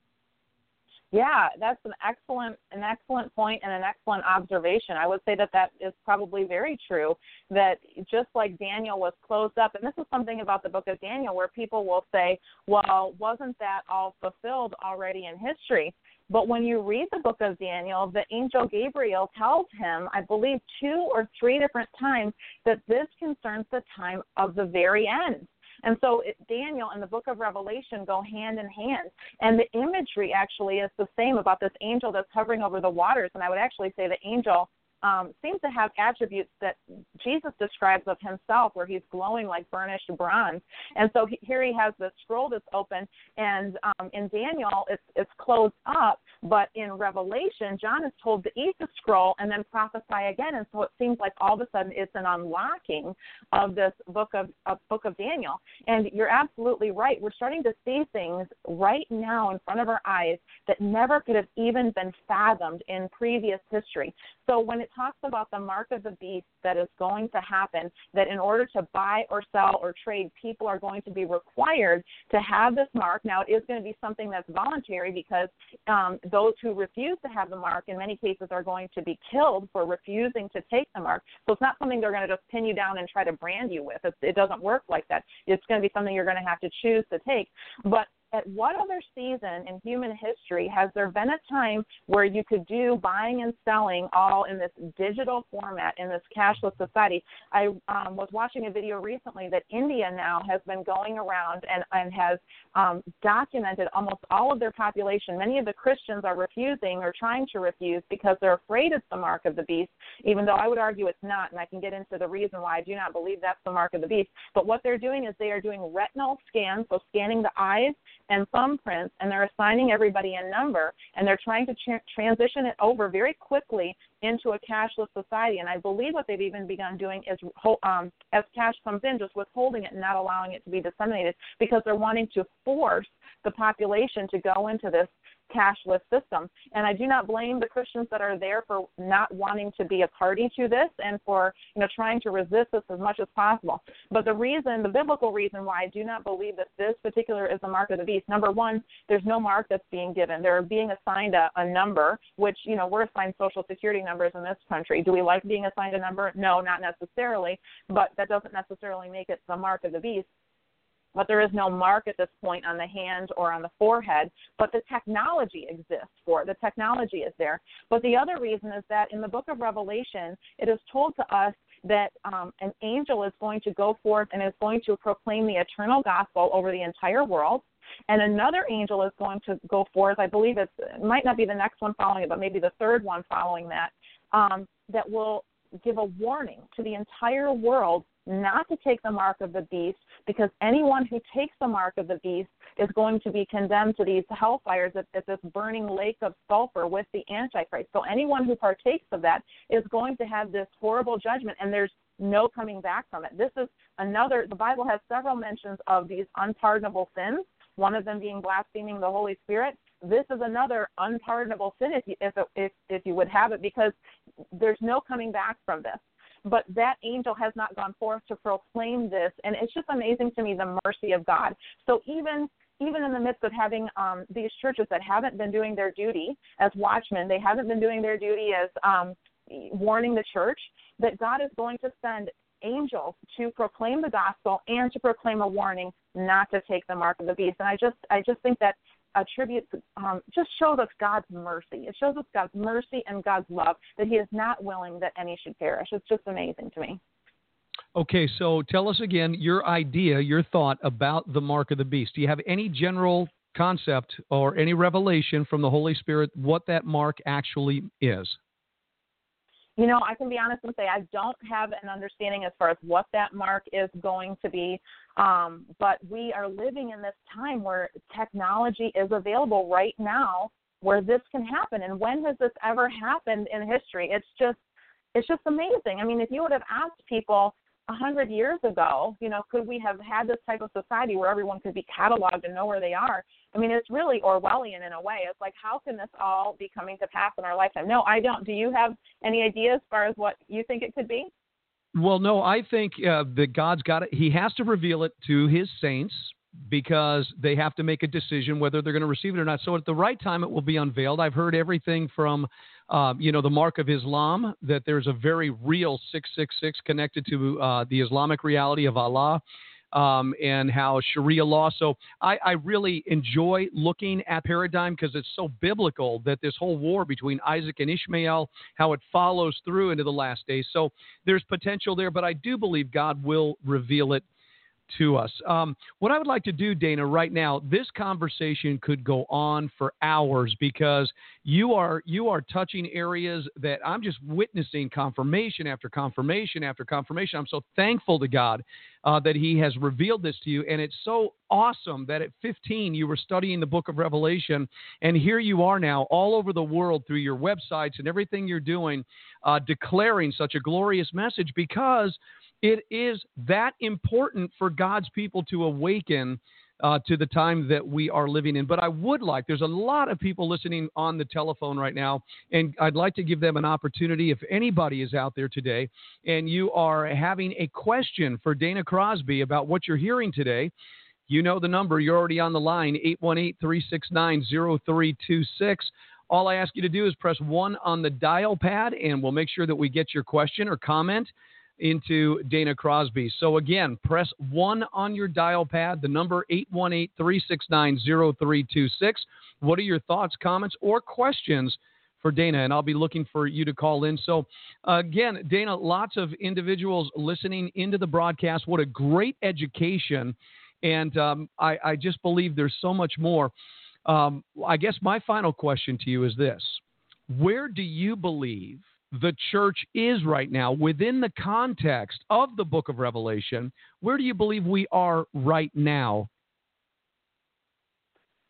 Yeah, that's an excellent, an excellent point and an excellent observation. I would say that that is probably very true, that just like Daniel was closed up, and this is something about the book of Daniel where people will say, well, wasn't that all fulfilled already in history? But when you read the book of Daniel, the angel Gabriel tells him, I believe two or three different times, that this concerns the time of the very end. And so it, Daniel and the book of Revelation go hand in hand. And the imagery actually is the same about this angel that's hovering over the waters. And I would actually say the angel um, seems to have attributes that Jesus describes of himself, where he's glowing like burnished bronze. And so he, here he has this scroll that's open, and um, in Daniel it's, it's closed up, but in Revelation, John is told to eat the scroll and then prophesy again. And so it seems like all of a sudden it's an unlocking of this book of, of book of Daniel. And you're absolutely right. We're starting to see things right now in front of our eyes that never could have even been fathomed in previous history. So when it talks about the mark of the beast that is going to happen, that in order to buy or sell or trade, people are going to be required to have this mark. Now, it is going to be something that's voluntary, because um, those who refuse to have the mark in many cases are going to be killed for refusing to take the mark. So it's not something they're going to just pin you down and try to brand you with. It, it doesn't work like that. It's going to be something you're going to have to choose to take. But at what other season in human history has there been a time where you could do buying and selling all in this digital format, in this cashless society? I um, was watching a video recently that India now has been going around and, and has um, documented almost all of their population. Many of the Christians are refusing or trying to refuse because they're afraid it's the mark of the beast, even though I would argue it's not, and I can get into the reason why I do not believe that's the mark of the beast. But what they're doing is they are doing retinal scans, so scanning the eyes and thumbprints, and they're assigning everybody a number, and they're trying to tra- transition it over very quickly into a cashless society. And I believe what they've even begun doing is, um, as cash comes in, just withholding it and not allowing it to be disseminated, because they're wanting to force the population to go into this cashless system. And I do not blame the Christians that are there for not wanting to be a party to this and for, you know, trying to resist this as much as possible. But the reason, the biblical reason why I do not believe that this particular is the mark of the beast, number one, there's no mark that's being given. They're being assigned a, a number, which, you know, we're assigned Social Security numbers in this country. Do we like being assigned a number? No, not necessarily, but that doesn't necessarily make it the mark of the beast. But there is no mark at this point on the hand or on the forehead, but the technology exists for it. The technology is there. But the other reason is that in the book of Revelation, it is told to us that um, an angel is going to go forth and is going to proclaim the eternal gospel over the entire world. And another angel is going to go forth, I believe it's, it might not be the next one following it, but maybe the third one following that, um, that will give a warning to the entire world not to take the mark of the beast, because anyone who takes the mark of the beast is going to be condemned to these hellfires at, at this burning lake of sulfur with the Antichrist. So anyone who partakes of that is going to have this horrible judgment, and there's no coming back from it. This is another, the Bible has several mentions of these unpardonable sins, one of them being blaspheming the Holy Spirit. This is another unpardonable sin, if you, if, it, if, if you would have it, because there's no coming back from this. But that angel has not gone forth to proclaim this, and it's just amazing to me, the mercy of God. So even even in the midst of having um, these churches that haven't been doing their duty as watchmen, they haven't been doing their duty as um, warning the church, that God is going to send angels to proclaim the gospel and to proclaim a warning not to take the mark of the beast. And I just I just think that attributes, um, just shows us God's mercy. It shows us God's mercy and God's love, that he is not willing that any should perish. It's just amazing to me. Okay, so tell us again your idea, your thought about the mark of the beast. Do you have any general concept or any revelation from the Holy Spirit what that mark actually is? You know, I can be honest and say I don't have an understanding as far as what that mark is going to be, um, but we are living in this time where technology is available right now where this can happen. And when has this ever happened in history? It's just, it's just amazing. I mean, if you would have asked people a hundred years ago, you know, could we have had this type of society where everyone could be cataloged and know where they are? I mean, it's really Orwellian in a way. It's like, how can this all be coming to pass in our lifetime? No, I don't. Do you have any idea as far as what you think it could be? Well, no, I think uh, that God's got it. He has to reveal it to his saints because they have to make a decision whether they're going to receive it or not. So at the right time, it will be unveiled. I've heard everything from, uh, you know, the mark of Islam, that there's a very real six six six connected to uh, the Islamic reality of Allah. Um, and how Sharia law. So I, I really enjoy looking at paradigm because it's so biblical that this whole war between Isaac and Ishmael, how it follows through into the last days. So there's potential there, but I do believe God will reveal it to us. Um, what I would like to do, Dana, right now, this conversation could go on for hours because you are you are touching areas that I'm just witnessing confirmation after confirmation after confirmation. I'm so thankful to God uh, that he has revealed this to you, and it's so awesome that at fifteen you were studying the book of Revelation, and here you are now all over the world through your websites and everything you're doing, uh, declaring such a glorious message because it is that important for God's people to awaken uh, to the time that we are living in. But I would like, there's a lot of people listening on the telephone right now, and I'd like to give them an opportunity. If anybody is out there today and you are having a question for Dana Crosby about what you're hearing today, you know the number. You're already on the line, eight one eight, three six nine, zero three two six. All I ask you to do is press one on the dial pad, and we'll make sure that we get your question or comment into Dana Crosby. So again, press one on your dial pad, the number eight one eight, three six nine, zero three two six. What are your thoughts, comments, or questions for Dana? And I'll be looking for you to call in. So uh, again, Dana, lots of individuals listening into the broadcast. What a great education. And um, I, I just believe there's so much more. Um, I guess my final question to you is this. Where do you believe the church is right now within the context of the book of Revelation? Where do you believe we are right now?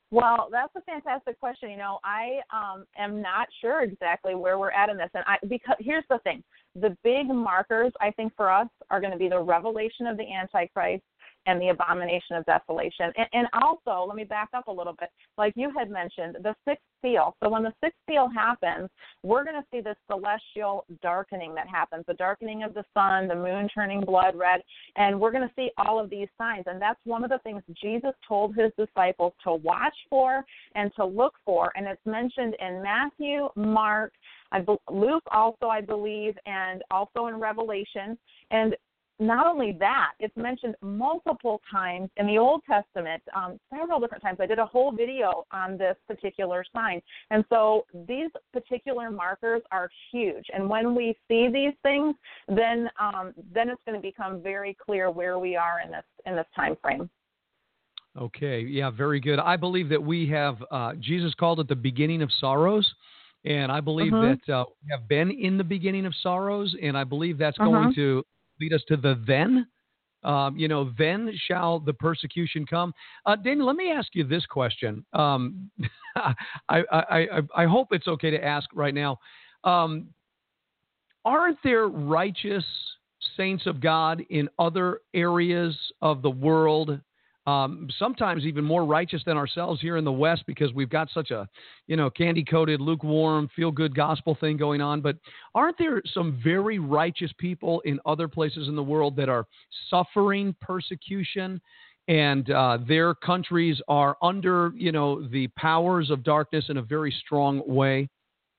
Well, that's a fantastic question. You know, I um, am not sure exactly where we're at in this, and I because here's the thing: the big markers I think for us are going to be the revelation of the Antichrist and the abomination of desolation. And, and also, let me back up a little bit. Like you had mentioned, the sixth seal. So when the sixth seal happens, we're going to see this celestial darkening that happens, the darkening of the sun, the moon turning blood red, and we're going to see all of these signs. And that's one of the things Jesus told his disciples to watch for and to look for. And it's mentioned in Matthew, Mark, I be- Luke also, I believe, and also in Revelation. And not only that, it's mentioned multiple times in the Old Testament, um, several different times. I did a whole video on this particular sign. And so these particular markers are huge. And when we see these things, then um, then it's going to become very clear where we are in this in this time frame. Okay, yeah, very good. I believe that we have, uh, Jesus called it the beginning of sorrows. And I believe Mm-hmm. that uh, we have been in the beginning of sorrows. And I believe that's Mm-hmm. going to lead us to the then. Um, you know, then shall the persecution come. Uh, Daniel, let me ask you this question. Um, I, I, I, I hope it's okay to ask right now. Um, aren't there righteous saints of God in other areas of the world? Um, sometimes even more righteous than ourselves here in the West, because we've got such a, you know, candy-coated, lukewarm, feel-good gospel thing going on. But aren't there some very righteous people in other places in the world that are suffering persecution, and uh, their countries are under, you know, the powers of darkness in a very strong way?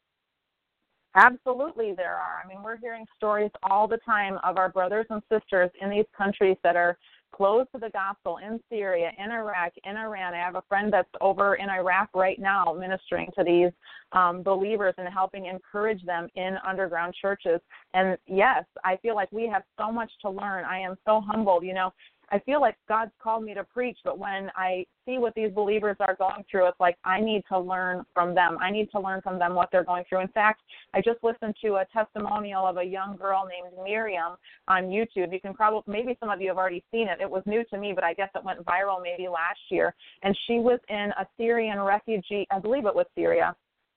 Absolutely, there are. I mean, we're hearing stories all the time of our brothers and sisters in these countries that are closed to the gospel in Syria, in Iraq, in Iran. I have a friend that's over in Iraq right now ministering to these um, believers and helping encourage them in underground churches. And yes, I feel like we have so much to learn. I am so humbled. You know, I feel like God's called me to preach, but when I see what these believers are going through, it's like I need to learn from them. I need to learn from them what they're going through. In fact, I just listened to a testimonial of a young girl named Miriam on YouTube. You can probably, maybe some of you have already seen it. It was new to me, but I guess it went viral maybe last year. And she was in a Syrian refugee, I believe it was Syria.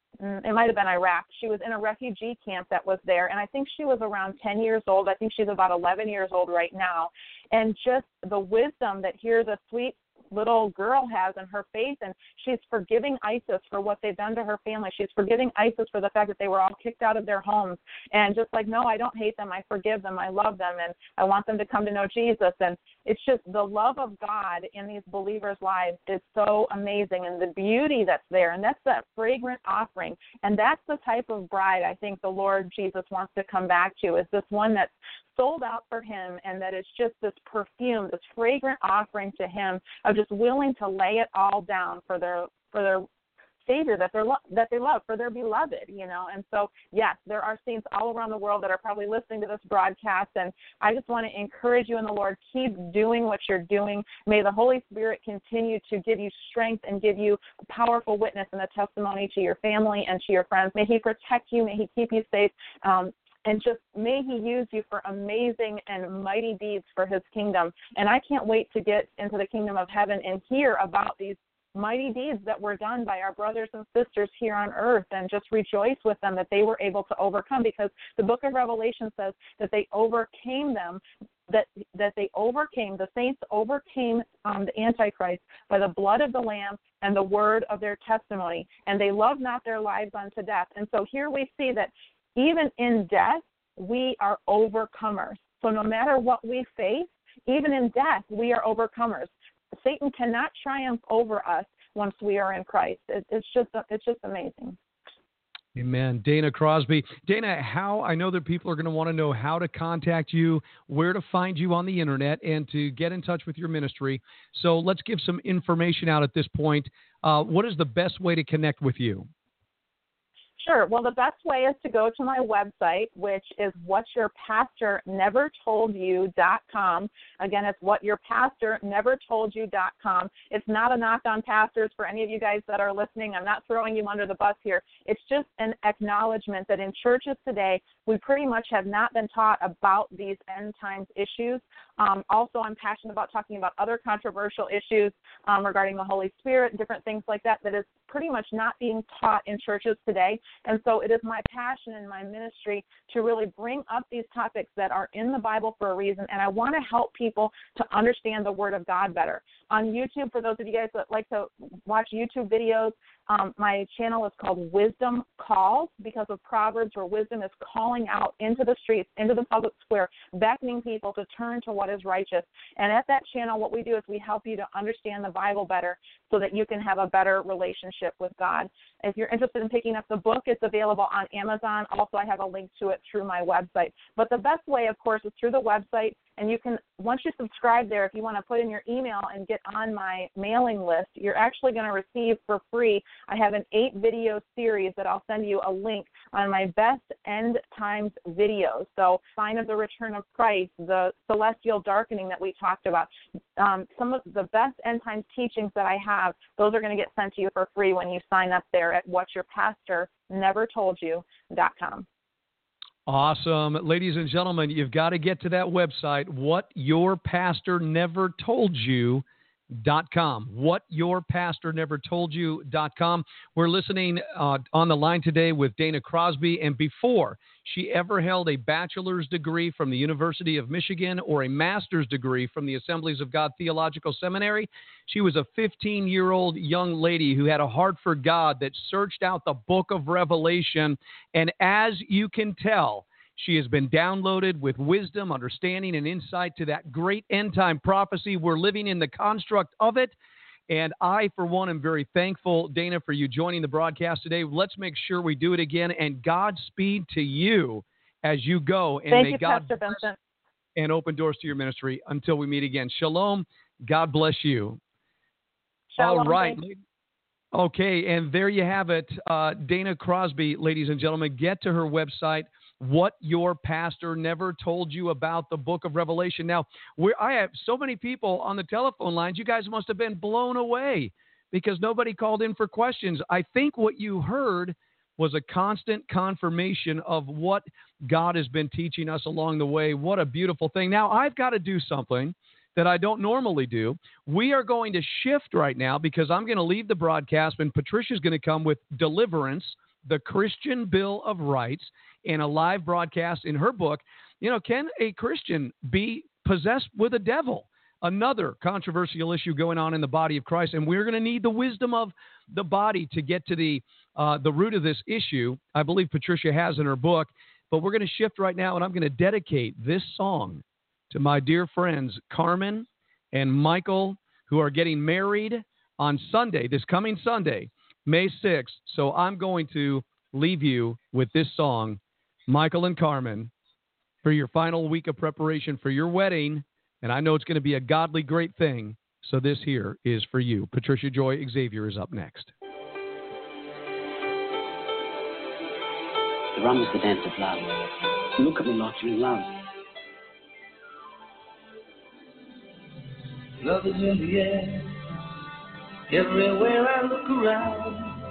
It might have been Iraq. She was in a refugee camp that was there, and I think she was around ten years old. I think she's about eleven years old right now. And just the wisdom that here the sweet little girl has in her faith, and she's forgiving ISIS for what they've done to her family. She's forgiving ISIS for the fact that they were all kicked out of their homes, and just like, no, I don't hate them. I forgive them. I love them, and I want them to come to know Jesus. And it's just the love of God in these believers' lives is so amazing, and the beauty that's there, and that's that fragrant offering. And that's the type of bride I think the Lord Jesus wants to come back to, is this one that's sold out for him, and that it's just this perfume, this fragrant offering to him of just willing to lay it all down for their for their Savior that they lo- that they love, for their beloved, you know. And so, yes, there are saints all around the world that are probably listening to this broadcast, and I just want to encourage you in the Lord, keep doing what you're doing. May the Holy Spirit continue to give you strength and give you a powerful witness and a testimony to your family and to your friends. May he protect you. May he keep you safe. Um, And just may he use you for amazing and mighty deeds for his kingdom. And I can't wait to get into the kingdom of heaven and hear about these mighty deeds that were done by our brothers and sisters here on earth, and just rejoice with them that they were able to overcome, because the book of Revelation says that they overcame them, that that they overcame, the saints overcame um, the Antichrist by the blood of the Lamb and the word of their testimony, and they loved not their lives unto death. And so here we see that even in death, we are overcomers. So no matter what we face, even in death, we are overcomers. Satan cannot triumph over us once we are in Christ. It, it's just it's just amazing. Amen. Dana Crosby. Dana, how, I know that people are going to want to know how to contact you, where to find you on the internet, and to get in touch with your ministry. So let's give some information out at this point. Uh, what is the best way to connect with you? Sure. Well, the best way is to go to my website, which is what your pastor never told you dot com. Again, it's what your pastor never told you dot com. It's not a knock on pastors for any of you guys that are listening. I'm not throwing you under the bus here. It's just an acknowledgement that in churches today, we pretty much have not been taught about these end times issues. Um, also, I'm passionate about talking about other controversial issues um, regarding the Holy Spirit and different things like that that is pretty much not being taught in churches today. And so it is my passion and my ministry to really bring up these topics that are in the Bible for a reason, and I want to help people to understand the Word of God better. On YouTube, for those of you guys that like to watch YouTube videos, um, my channel is called Wisdom Calls because of Proverbs, where wisdom is calling out into the streets, into the public square, beckoning people to turn to what is righteous. And at that channel, what we do is we help you to understand the Bible better so that you can have a better relationship with God. If you're interested in picking up the book, it's available on Amazon. Also, I have a link to it through my website. But the best way, of course, is through the website. And you can, once you subscribe there, if you want to put in your email and get on my mailing list, you're actually going to receive for free. I have an eight video series that I'll send you a link on my best end times videos. So, sign of the return of Christ, the celestial darkening that we talked about, um, some of the best end times teachings that I have, those are going to get sent to you for free when you sign up there at what your pastor never told you dot com. Awesome. Ladies and gentlemen, you've got to get to that website, what your pastor never told you dot com. what your pastor never told you dot com. We're listening uh, on the line today with Dana Crosby, and before she ever held a bachelor's degree from the University of Michigan or a master's degree from the Assemblies of God Theological Seminary, she was a fifteen-year-old young lady who had a heart for God that searched out the book of Revelation, and as you can tell, she has been downloaded with wisdom, understanding, and insight to that great end-time prophecy. We're living in the construct of it. And I, for one, am very thankful, Dana, for you joining the broadcast today. Let's make sure we do it again. And Godspeed to you as you go. And Thank may you, God Pastor Vincent. And open doors to your ministry until we meet again. Shalom. God bless you. Shalom. All right. Thank you. Okay, and there you have it. Uh, Dana Crosby, ladies and gentlemen, get to her website, What Your Pastor Never Told You About the Book of Revelation. Now, we're, I have so many people on the telephone lines. You guys must have been blown away because nobody called in for questions. I think what you heard was a constant confirmation of what God has been teaching us along the way. What a beautiful thing. Now, I've got to do something that I don't normally do. We are going to shift right now because I'm going to leave the broadcast and Patricia's going to come with Deliverance, the Christian Bill of Rights, and a live broadcast in her book. You know, can a Christian be possessed with a devil? Another controversial issue going on in the body of Christ, and we're going to need the wisdom of the body to get to the uh, the root of this issue. I believe Patricia has in her book, but we're going to shift right now, and I'm going to dedicate this song to my dear friends Carmen and Michael, who are getting married on Sunday, this coming Sunday, May sixth. So I'm going to leave you with this song, Michael and Carmen, for your final week of preparation for your wedding. And I know it's going to be a godly, great thing. So this here is for you. Patricia Joy Xavier is up next. The run is the dance of love. Look at me like you're in love. Love is in the air, everywhere I look around.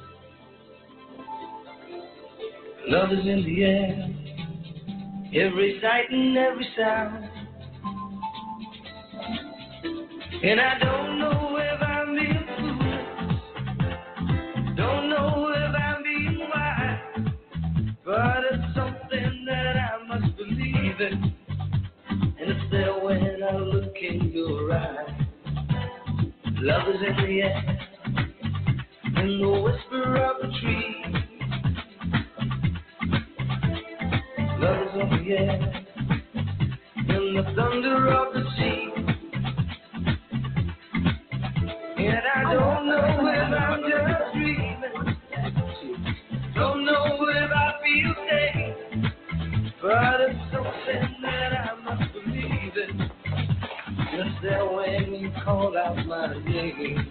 Love is in the air, every sight and every sound. And I don't know if I'm being foolish, don't know if I'm being wise, but it's something that I must believe in. And it's there when I look in your eyes. Love is in the air, in the whisper of the tree. Love is in the air, in the thunder of the sea. And I don't know if I'm just dreaming, don't know if I feel safe, but it's something that I must believe in. Just there when you call out my name.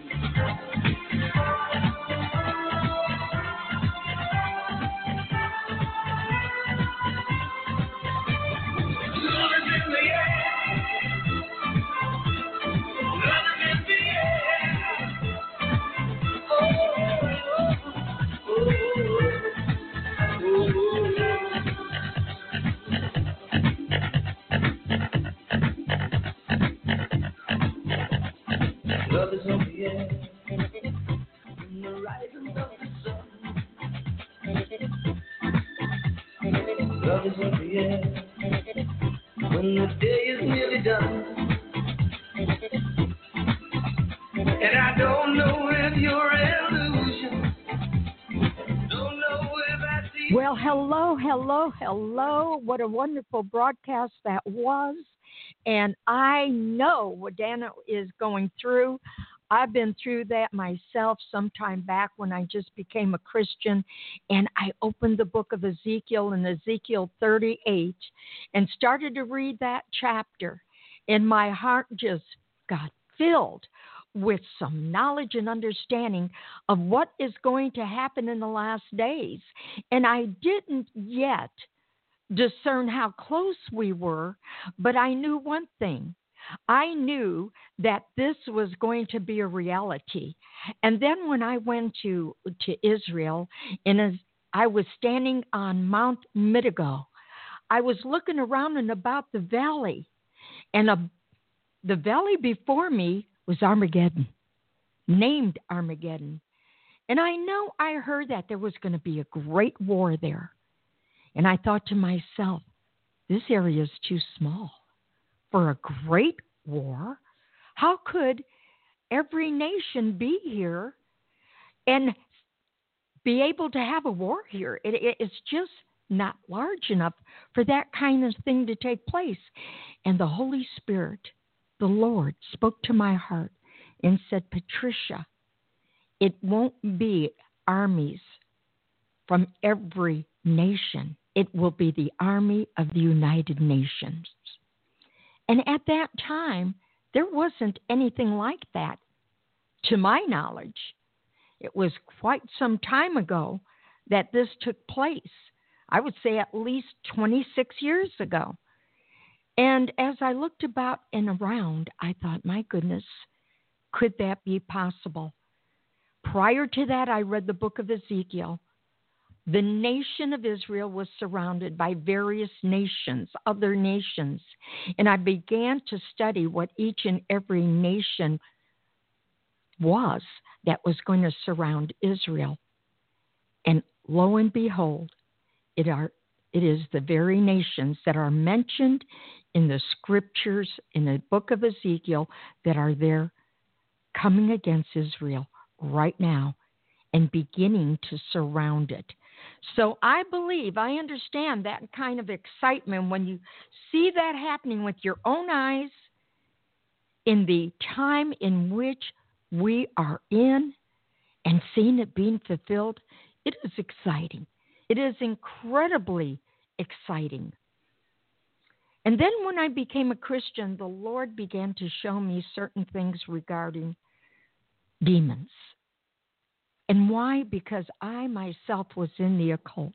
Love is in the air. Love is in the air. Oh, oh, oh, oh, oh, oh. love is in the air. When the day is nearly done, and I don't know if you're an illusion, don't know if I see. Well, hello, hello, hello. What a wonderful broadcast that was. And I know what Dana is going through. I've been through that myself sometime back when I just became a Christian, and I opened the book of Ezekiel in Ezekiel thirty-eight and started to read that chapter, and my heart just got filled with some knowledge and understanding of what is going to happen in the last days. And I didn't yet discern how close we were, but I knew one thing. I knew that this was going to be a reality. And then when I went to, to Israel, and as I was standing on Mount Midigo, I was looking around and about the valley, and a, the valley before me was Armageddon, named Armageddon. And I know I heard that there was going to be a great war there. And I thought to myself, this area is too small for a great war. How could every nation be here and be able to have a war here? It, it, it's just not large enough for that kind of thing to take place. And the Holy Spirit, the Lord, spoke to my heart and said, Patricia, it won't be armies from every nation. It will be the army of the United Nations. And at that time, there wasn't anything like that, to my knowledge. It was quite some time ago that this took place. I would say at least twenty-six years ago. And as I looked about and around, I thought, my goodness, could that be possible? Prior to that, I read the book of Ezekiel. The nation of Israel was surrounded by various nations, other nations, and I began to study what each and every nation was that was going to surround Israel. And lo and behold, it are it is the very nations that are mentioned in the scriptures in the book of Ezekiel that are there coming against Israel right now and beginning to surround it. So I believe, I understand that kind of excitement when you see that happening with your own eyes in the time in which we are in and seeing it being fulfilled. It is exciting. It is incredibly exciting. And then when I became a Christian, the Lord began to show me certain things regarding demons. And why? Because I myself was in the occult.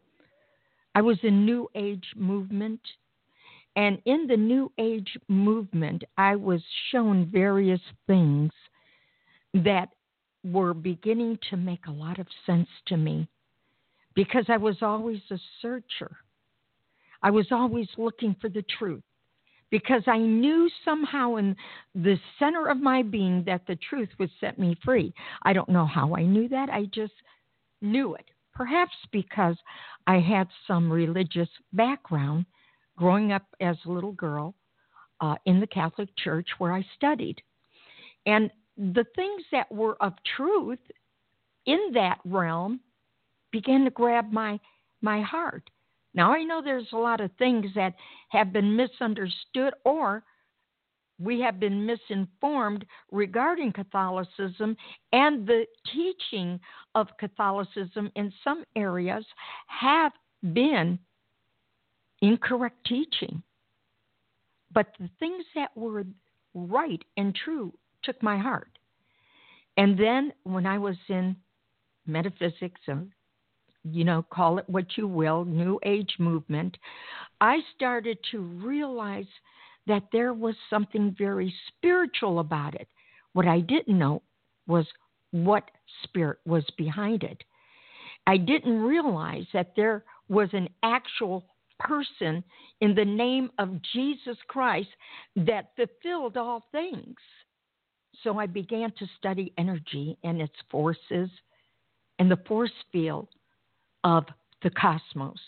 I was in New Age movement. And in the New Age movement, I was shown various things that were beginning to make a lot of sense to me because I was always a searcher. I was always looking for the truth because I knew somehow in the center of my being that the truth would set me free. I don't know how I knew that. I just knew it. Perhaps because I had some religious background growing up as a little girl uh, in the Catholic Church where I studied. And the things that were of truth in that realm began to grab my, my heart. Now, I know there's a lot of things that have been misunderstood or we have been misinformed regarding Catholicism, and the teaching of Catholicism in some areas have been incorrect teaching. But the things that were right and true took my heart. And then when I was in metaphysics, or, you know, call it what you will, New Age movement, I started to realize that there was something very spiritual about it. What I didn't know was what spirit was behind it. I didn't realize that there was an actual person in the name of Jesus Christ that fulfilled all things. So I began to study energy and its forces and the force field of the cosmos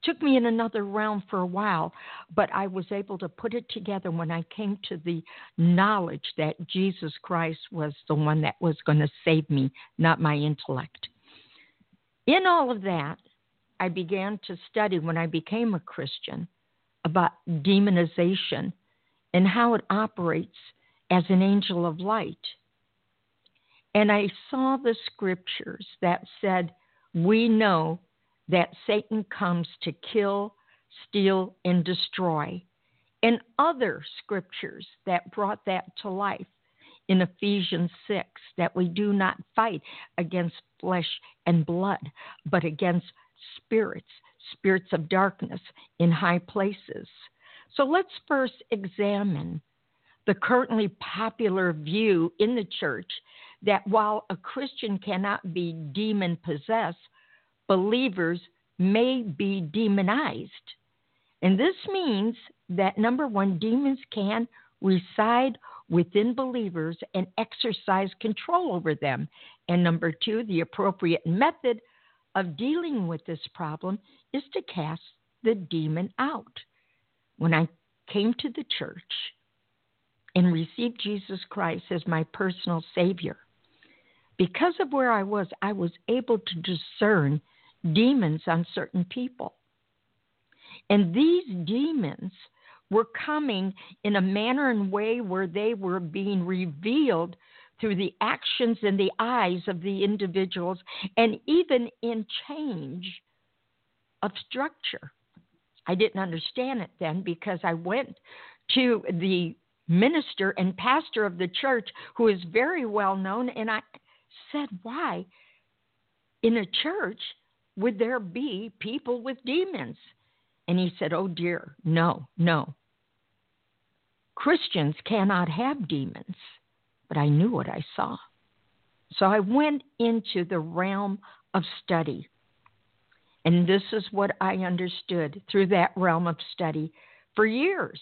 took me in another realm for a while, but I was able to put it together when I came to the knowledge that Jesus Christ was the one that was going to save me, not my intellect. In all of that, I began to study when I became a Christian about demonization and how it operates as an angel of light. And I saw the scriptures that said, we know that Satan comes to kill, steal, and destroy, and other scriptures that brought that to life in Ephesians six, that we do not fight against flesh and blood, but against spirits, spirits of darkness in high places. So let's first examine the currently popular view in the church that while a Christian cannot be demon-possessed, believers may be demonized. And this means that, number one, demons can reside within believers and exercise control over them. And number two, the appropriate method of dealing with this problem is to cast the demon out. When I came to the church and received Jesus Christ as my personal Savior, because of where I was, I was able to discern demons on certain people. And these demons were coming in a manner and way where they were being revealed through the actions and the eyes of the individuals, and even in change of structure. I didn't understand it then because I went to the minister and pastor of the church, who is very well known, and I said, why in a church would there be people with demons? And he said, oh dear, no, no. Christians cannot have demons. But I knew what I saw. So I went into the realm of study. And this is what I understood through that realm of study for years.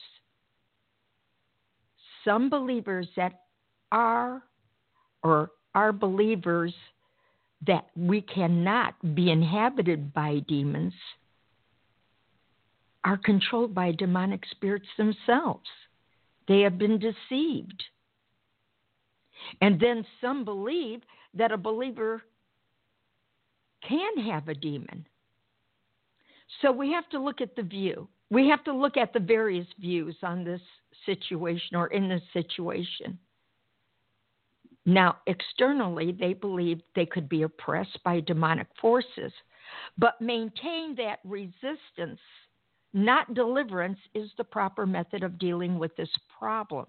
Some believers that are, or are believers that we cannot be inhabited by demons, are controlled by demonic spirits themselves. They have been deceived. And then some believe that a believer can have a demon. So we have to look at the view. We have to look at the various views on this situation or in this situation. Now, externally, they believe they could be oppressed by demonic forces, but maintain that resistance, not deliverance, is the proper method of dealing with this problem.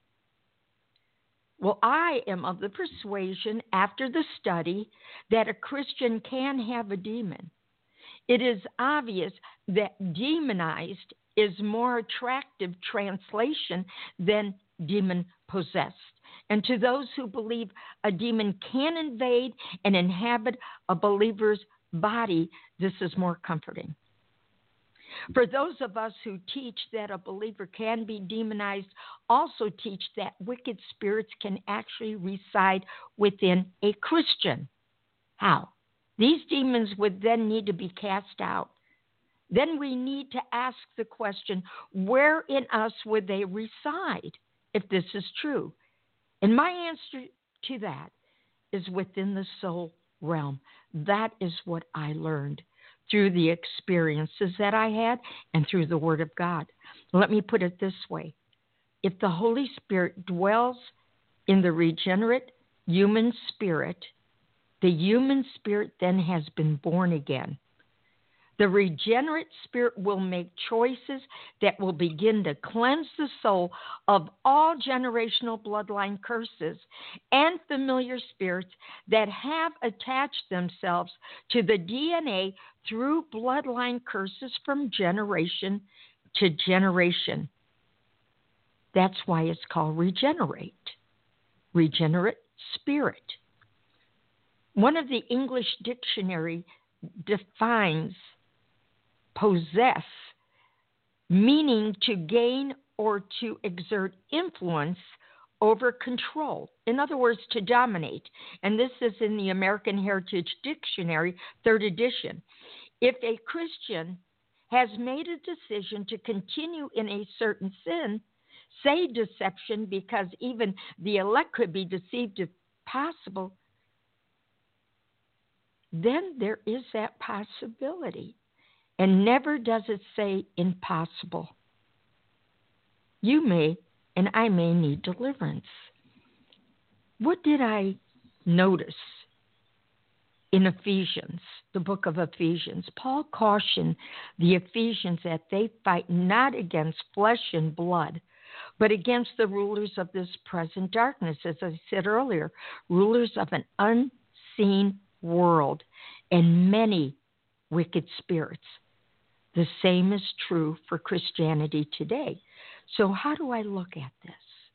Well, I am of the persuasion, after the study, that a Christian can have a demon. It is obvious that demonized is more attractive translation than demon-possessed. And to those who believe a demon can invade and inhabit a believer's body, this is more comforting. For those of us who teach that a believer can be demonized, also teach that wicked spirits can actually reside within a Christian. How? These demons would then need to be cast out. Then we need to ask the question, where in us would they reside if this is true? And my answer to that is within the soul realm. That is what I learned through the experiences that I had and through the Word of God. Let me put it this way. If the Holy Spirit dwells in the regenerate human spirit, the human spirit then has been born again. The regenerate spirit will make choices that will begin to cleanse the soul of all generational bloodline curses and familiar spirits that have attached themselves to the D N A through bloodline curses from generation to generation. That's why it's called regenerate, regenerate spirit. One of the English dictionary defines possess, meaning to gain or to exert influence over control. In other words, to dominate. And this is in the American Heritage Dictionary, third edition. If a Christian has made a decision to continue in a certain sin, say deception, because even the elect could be deceived if possible, then there is that possibility. And never does it say impossible. You may and I may need deliverance. What did I notice in Ephesians, the book of Ephesians? Paul cautioned the Ephesians that they fight not against flesh and blood, but against the rulers of this present darkness, as I said earlier, rulers of an unseen world and many wicked spirits. The same is true for Christianity today. So how do I look at this?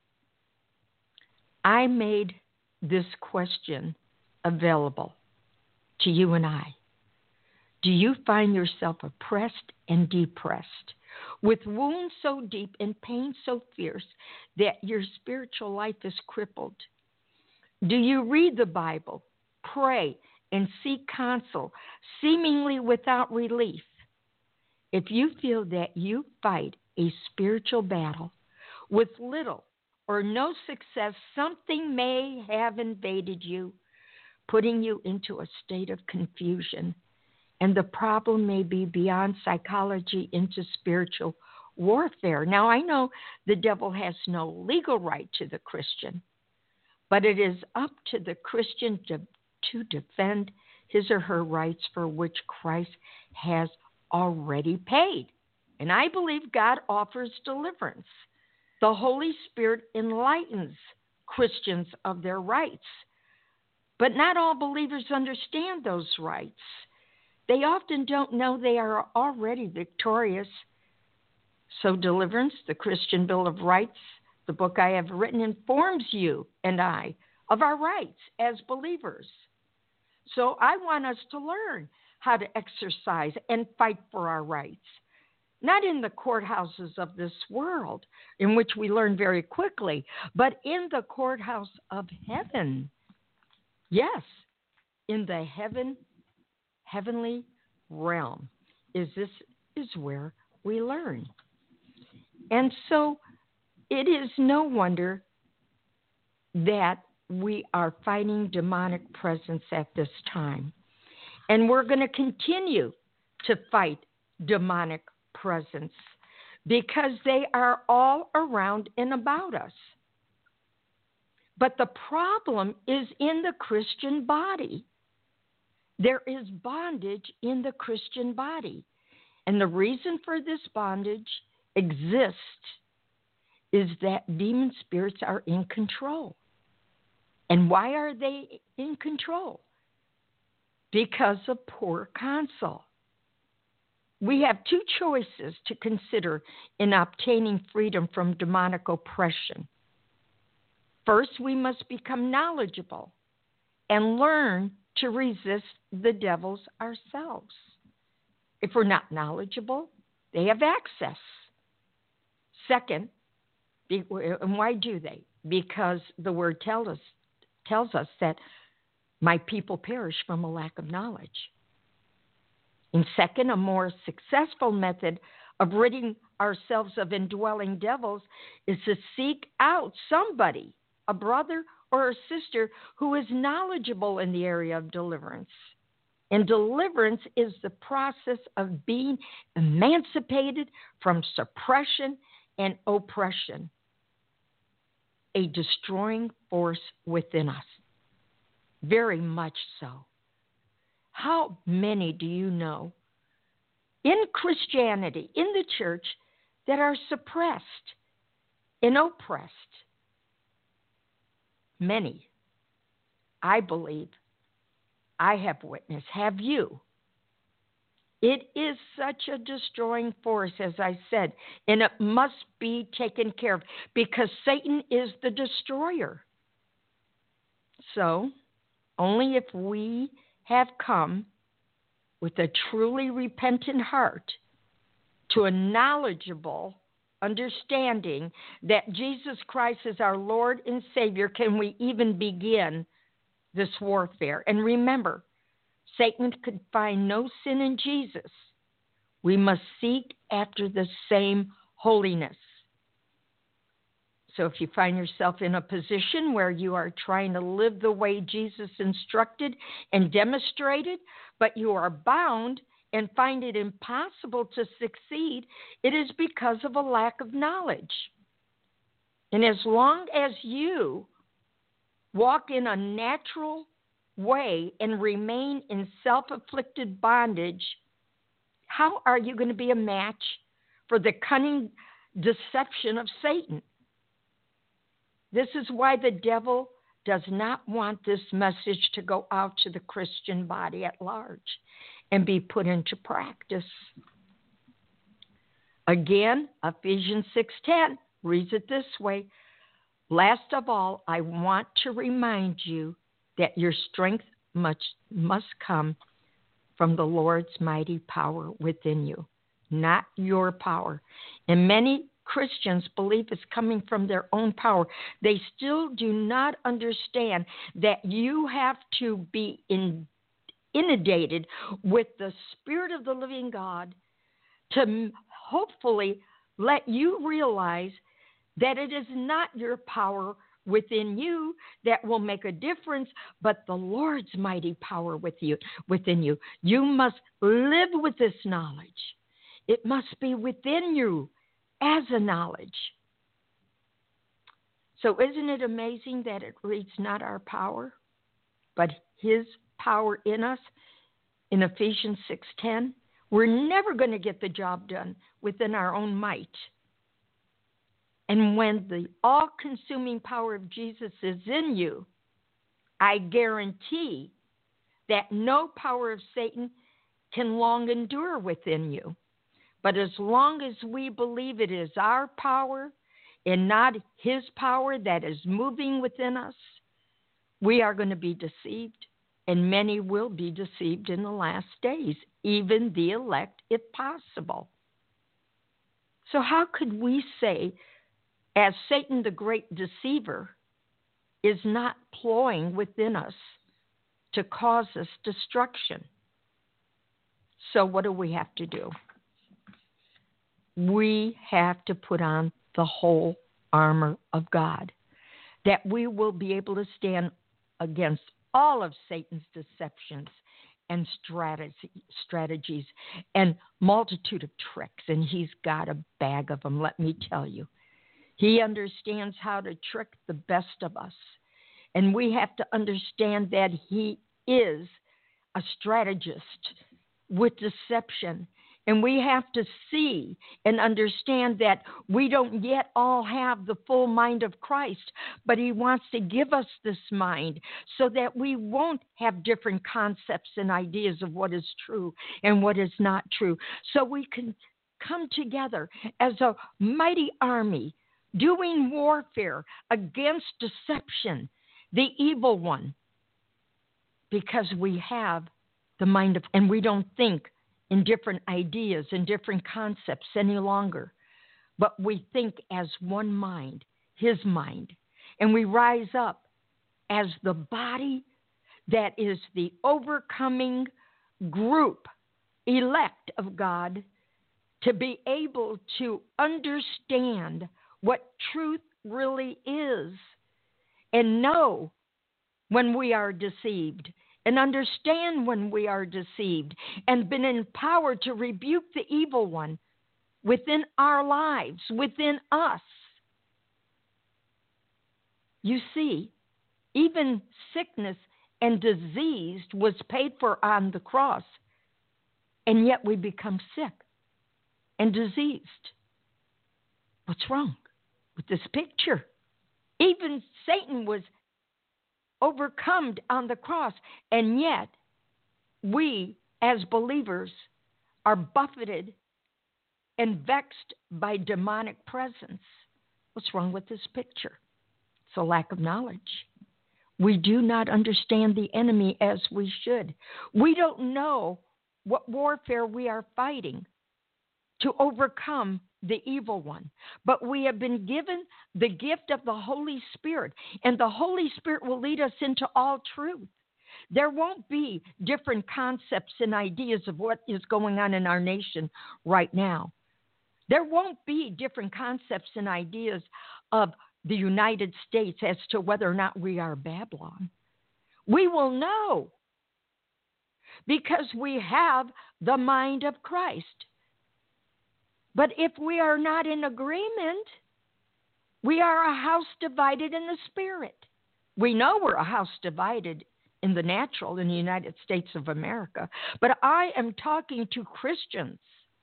I made this question available to you and I. Do you find yourself oppressed and depressed, with wounds so deep and pain so fierce that your spiritual life is crippled? Do you read the Bible, pray, and seek counsel, seemingly without relief? If you feel that you fight a spiritual battle with little or no success, something may have invaded you, putting you into a state of confusion. And the problem may be beyond psychology into spiritual warfare. Now, I know the devil has no legal right to the Christian, but it is up to the Christian to, to defend his or her rights for which Christ has already paid. And I believe God offers deliverance. The Holy Spirit enlightens Christians of their rights. But not all believers understand those rights. They often don't know they are already victorious. So deliverance, the Christian Bill of Rights, the book I have written, informs you and I of our rights as believers. So I want us to learn how to exercise and fight for our rights. Not in the courthouses of this world, in which we learn very quickly, but in the courthouse of heaven. Yes, in the heaven, heavenly realm is this is where we learn. And so it is no wonder that we are fighting demonic presence at this time. And we're going to continue to fight demonic presence because they are all around and about us. But the problem is in the Christian body. There is bondage in the Christian body. And the reason for this bondage exists is that demon spirits are in control. And why are they in control? Because of poor counsel. We have two choices to consider in obtaining freedom from demonic oppression. First, we must become knowledgeable and learn to resist the devils ourselves. If we're not knowledgeable, they have access. Second, and why do they? Because the word tells us, tells us that my people perish from a lack of knowledge. And second, a more successful method of ridding ourselves of indwelling devils is to seek out somebody, a brother or a sister, who is knowledgeable in the area of deliverance. And deliverance is the process of being emancipated from suppression and oppression, a destroying force within us. Very much so. How many do you know in Christianity, in the church, that are suppressed and oppressed? Many. I believe. I have witnessed. Have you? It is such a destroying force, as I said, and it must be taken care of because Satan is the destroyer. So, only if we have come with a truly repentant heart to a knowledgeable understanding that Jesus Christ is our Lord and Savior can we even begin this warfare. And remember, Satan could find no sin in Jesus We must seek after the same holiness. So if you find yourself in a position where you are trying to live the way Jesus instructed and demonstrated, but you are bound and find it impossible to succeed, it is because of a lack of knowledge. And as long as you walk in a natural way and remain in self-afflicted bondage, how are you going to be a match for the cunning deception of Satan? This is why the devil does not want this message to go out to the Christian body at large and be put into practice. Again, Ephesians six ten reads it this way: last of all, I want to remind you that your strength must, must come from the Lord's mighty power within you, not your power. And many Christians believe it's coming from their own power. They still do not understand that you have to be in, inundated with the Spirit of the living God to hopefully let you realize that it is not your power within you that will make a difference, but the Lord's mighty power with you, within you. You must live with this knowledge. It must be within you as a knowledge. So isn't it amazing that it reads not our power, but his power in us in Ephesians six ten? We're never going to get the job done within our own might. And when the all-consuming power of Jesus is in you, I guarantee that no power of Satan can long endure within you. But as long as we believe it is our power and not his power that is moving within us, we are going to be deceived, and many will be deceived in the last days, even the elect, if possible. So how could we say, as Satan the great deceiver is not ploying within us to cause us destruction? So what do we have to do? We have to put on the whole armor of God, that we will be able to stand against all of Satan's deceptions and strategy, strategies and multitude of tricks. And he's got a bag of them, let me tell you. He understands how to trick the best of us. And we have to understand that he is a strategist with deception. And we have to see and understand that we don't yet all have the full mind of Christ, but he wants to give us this mind so that we won't have different concepts and ideas of what is true and what is not true. So we can come together as a mighty army doing warfare against deception, the evil one, because we have the mind of, and we don't think in different ideas and different concepts any longer, but we think as one mind, his mind, and we rise up as the body that is the overcoming group, elect of God, to be able to understand what truth really is and know when we are deceived and understand when we are deceived and been empowered to rebuke the evil one within our lives, within us. You see, even sickness and disease was paid for on the cross, and yet we become sick and diseased. What's wrong with this picture? Even Satan was overcome on the cross, and yet we as believers are buffeted and vexed by demonic presence. What's wrong with this picture? It's a lack of knowledge. We do not understand the enemy as we should. We don't know what warfare we are fighting to overcome the evil one. But we have been given the gift of the Holy Spirit, and the Holy Spirit will lead us into all truth. There won't be different concepts and ideas of what is going on in our nation right now. There won't be different concepts and ideas of the United States as to whether or not we are Babylon. We will know because we have the mind of Christ. But if we are not in agreement, we are a house divided in the spirit. We know we're a house divided in the natural in the United States of America. But I am talking to Christians.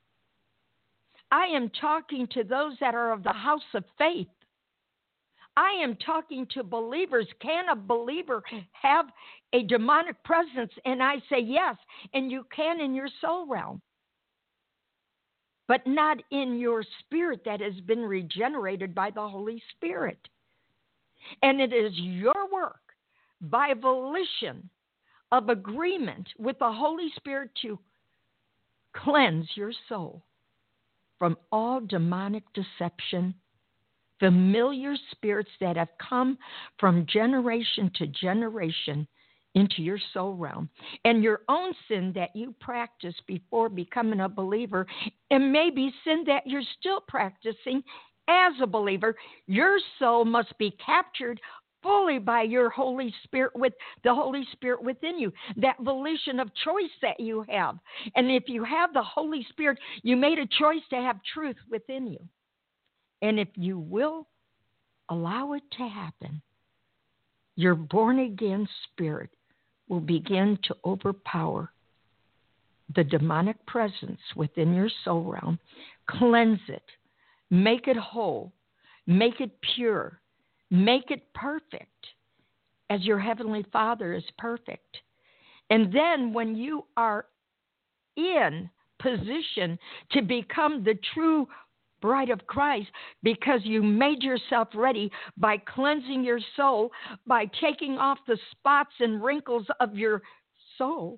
I am talking to those that are of the house of faith. I am talking to believers. Can a believer have a demonic presence? And I say yes, and you can in your soul realm, but not in your spirit that has been regenerated by the Holy Spirit. And it is your work by volition of agreement with the Holy Spirit to cleanse your soul from all demonic deception, familiar spirits that have come from generation to generation into your soul realm, and your own sin that you practiced before becoming a believer, and maybe sin that you're still practicing as a believer. Your soul must be captured fully by your Holy Spirit, with the Holy Spirit within you, that volition of choice that you have. And if you have the Holy Spirit, you made a choice to have truth within you. And if you will allow it to happen, your born-again spirit will begin to overpower the demonic presence within your soul realm, cleanse it, make it whole, make it pure, make it perfect, as your Heavenly Father is perfect. And then when you are in position to become the true bride of Christ, because you made yourself ready by cleansing your soul, by taking off the spots and wrinkles of your soul,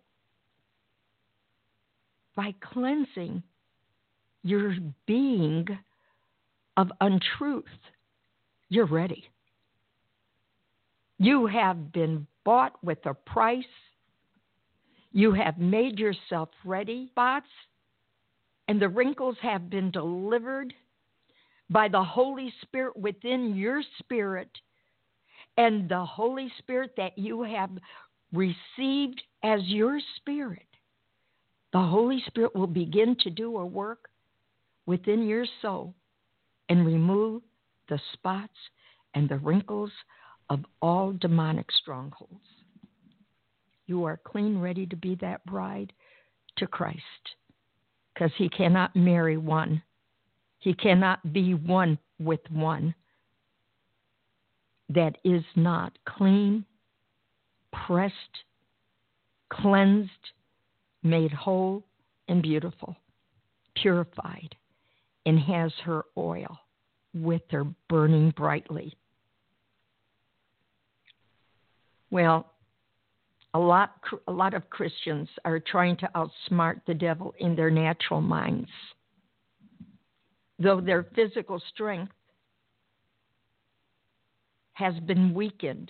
by cleansing your being of untruth, you're ready. You have been bought with a price. You have made yourself ready. Spots and the wrinkles have been delivered by the Holy Spirit within your spirit, and the Holy Spirit that you have received as your spirit. The Holy Spirit will begin to do a work within your soul and remove the spots and the wrinkles of all demonic strongholds. You are clean, ready to be that bride to Christ, because he cannot marry one. He cannot be one with one that is not clean, pressed, cleansed, made whole and beautiful, purified, and has her oil with her burning brightly. Well, a lot, a lot of Christians are trying to outsmart the devil in their natural minds. Though their physical strength has been weakened,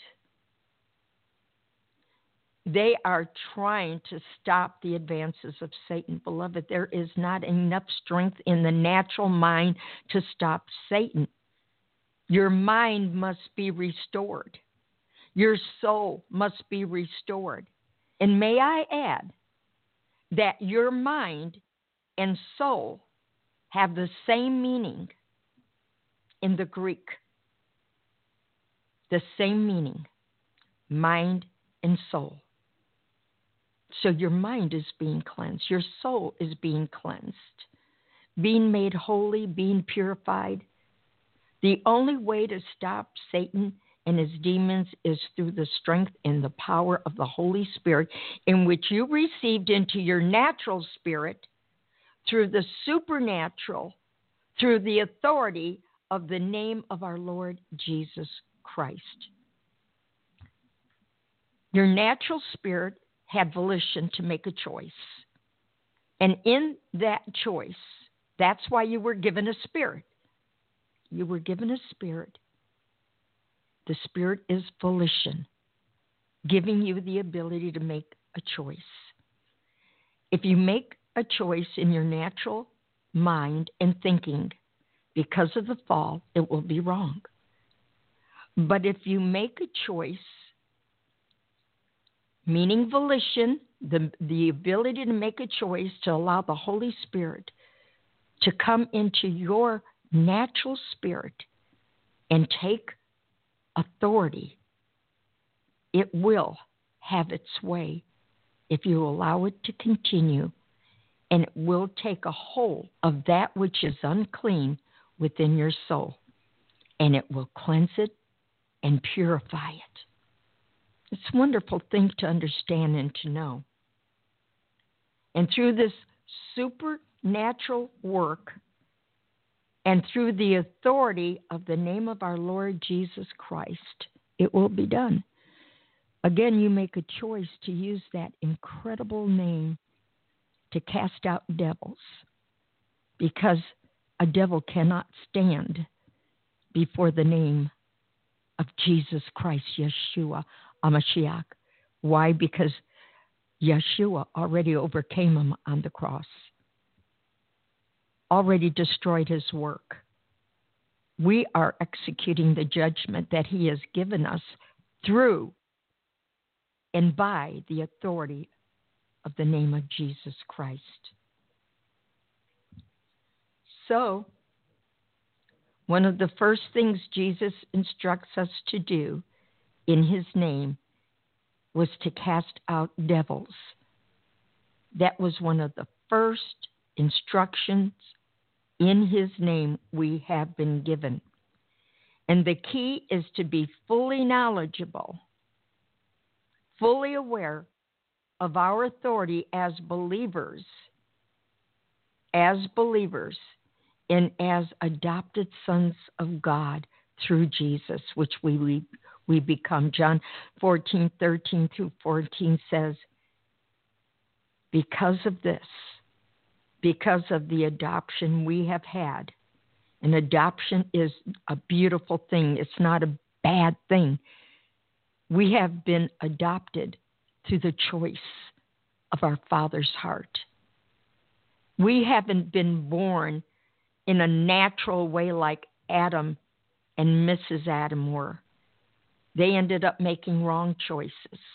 they are trying to stop the advances of Satan. Beloved, there is not enough strength in the natural mind to stop Satan. Your mind must be restored. Your soul must be restored. And may I add that your mind and soul have the same meaning in the Greek. The same meaning, mind and soul. So your mind is being cleansed. Your soul is being cleansed, being made holy, being purified. The only way to stop Satan and his demons is through the strength and the power of the Holy Spirit, in which you received into your natural spirit through the supernatural, through the authority of the name of our Lord Jesus Christ. Your natural spirit had volition to make a choice. And in that choice, that's why you were given a spirit. You were given a spirit. The spirit is volition. giving you the ability to make a choice. If you make a choice in your natural mind and thinking because of the fall, it will be wrong. But if you make a choice, meaning volition, the, the ability to make a choice to allow the Holy Spirit to come into your natural spirit and take authority, it will have its way if you allow it to continue, and it will take a hold of that which is unclean within your soul, and it will cleanse it and purify it. It's a wonderful thing to understand and to know. And through this supernatural work and through the authority of the name of our Lord Jesus Christ, it will be done. Again, you make a choice to use that incredible name to cast out devils, because a devil cannot stand before the name of Jesus Christ, Yeshua HaMashiach. Why? Because Yeshua already overcame him on the cross, already destroyed his work. We are executing the judgment that he has given us through and by the authority of the name of Jesus Christ. So, one of the first things Jesus instructs us to do in his name was to cast out devils. That was one of the first instructions in his name we have been given. And the key is to be fully knowledgeable, fully aware of our authority as believers, as believers, and as adopted sons of God through Jesus, which we we, we become. John fourteen, thirteen through fourteen says, because of this, because of the adoption we have had, and adoption is a beautiful thing. It's not a bad thing. We have been adopted through the choice of our Father's heart. We haven't been born in a natural way like Adam and Missus Adam were. They ended up making wrong choices.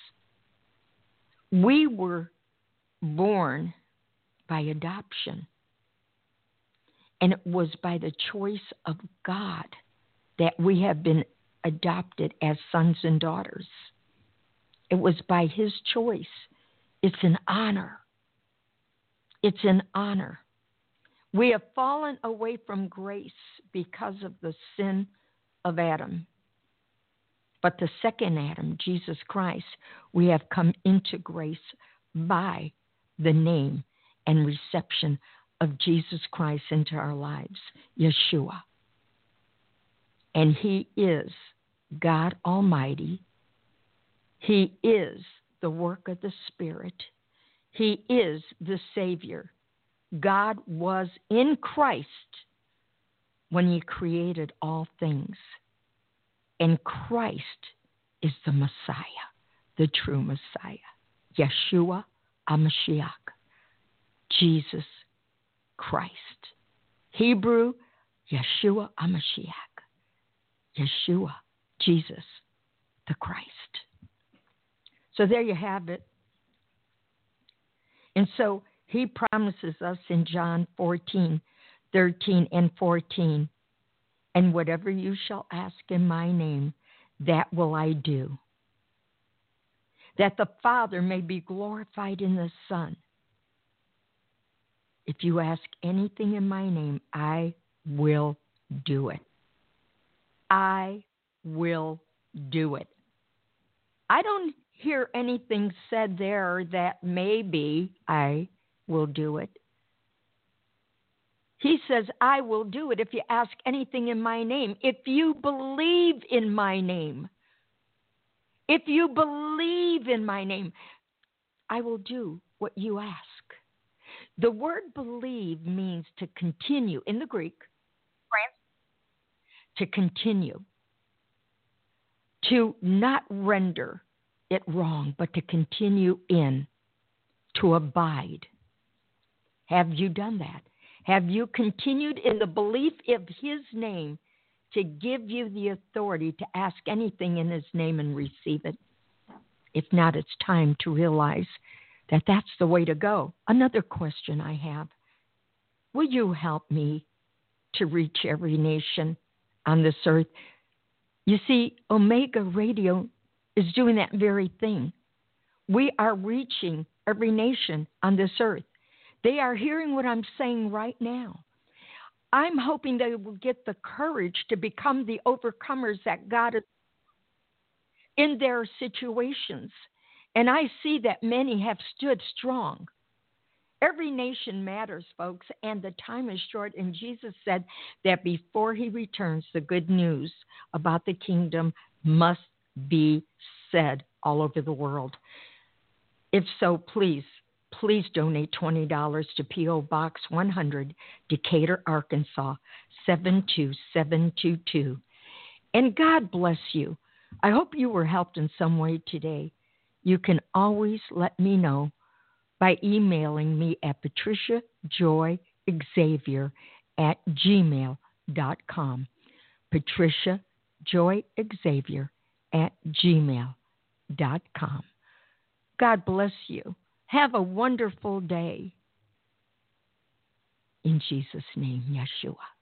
We were born by adoption, and it was by the choice of God that we have been adopted as sons and daughters. It was by his choice. It's an honor. It's an honor. We have fallen away from grace because of the sin of Adam. But the second Adam, Jesus Christ, we have come into grace by the name and reception of Jesus Christ into our lives, Yeshua. And he is God Almighty. He is the work of the Spirit. He is the Savior. God was in Christ when he created all things. And Christ is the Messiah, the true Messiah, Yeshua HaMashiach, Jesus Christ. Hebrew, Yeshua HaMashiach, Yeshua, Jesus, the Christ. So there you have it. And so he promises us in John fourteen, thirteen and fourteen, and whatever you shall ask in my name, that will I do, that the Father may be glorified in the Son. If you ask anything in my name, I will do it. I will do it. I don't hear anything said there that maybe I will do it. He says, I will do it if you ask anything in my name. If you believe in my name, if you believe in my name, I will do what you ask. The word believe means to continue in the Greek, to continue, to not render it wrong, but to continue in, to abide. Have you done that? Have you continued in the belief of his name to give you the authority to ask anything in his name and receive it? If not, it's time to realize that that's the way to go. Another question I have. Will you help me to reach every nation on this earth? You see, Omega Radio is doing that very thing. We are reaching every nation on this earth. They are hearing what I'm saying right now. I'm hoping they will get the courage to become the overcomers that God is in their situations. And I see that many have stood strong. Every nation matters, folks, and the time is short. And Jesus said that before he returns, the good news about the kingdom must be said all over the world. If so, please, please donate twenty dollars to P O. Box one hundred, Decatur, Arkansas, seven two seven two two. And God bless you. I hope you were helped in some way today. You can always let me know by emailing me at patricia joy xavier at gmail dot com. patricia joy xavier at gmail dot com. God bless you. Have a wonderful day. In Jesus' name, Yeshua.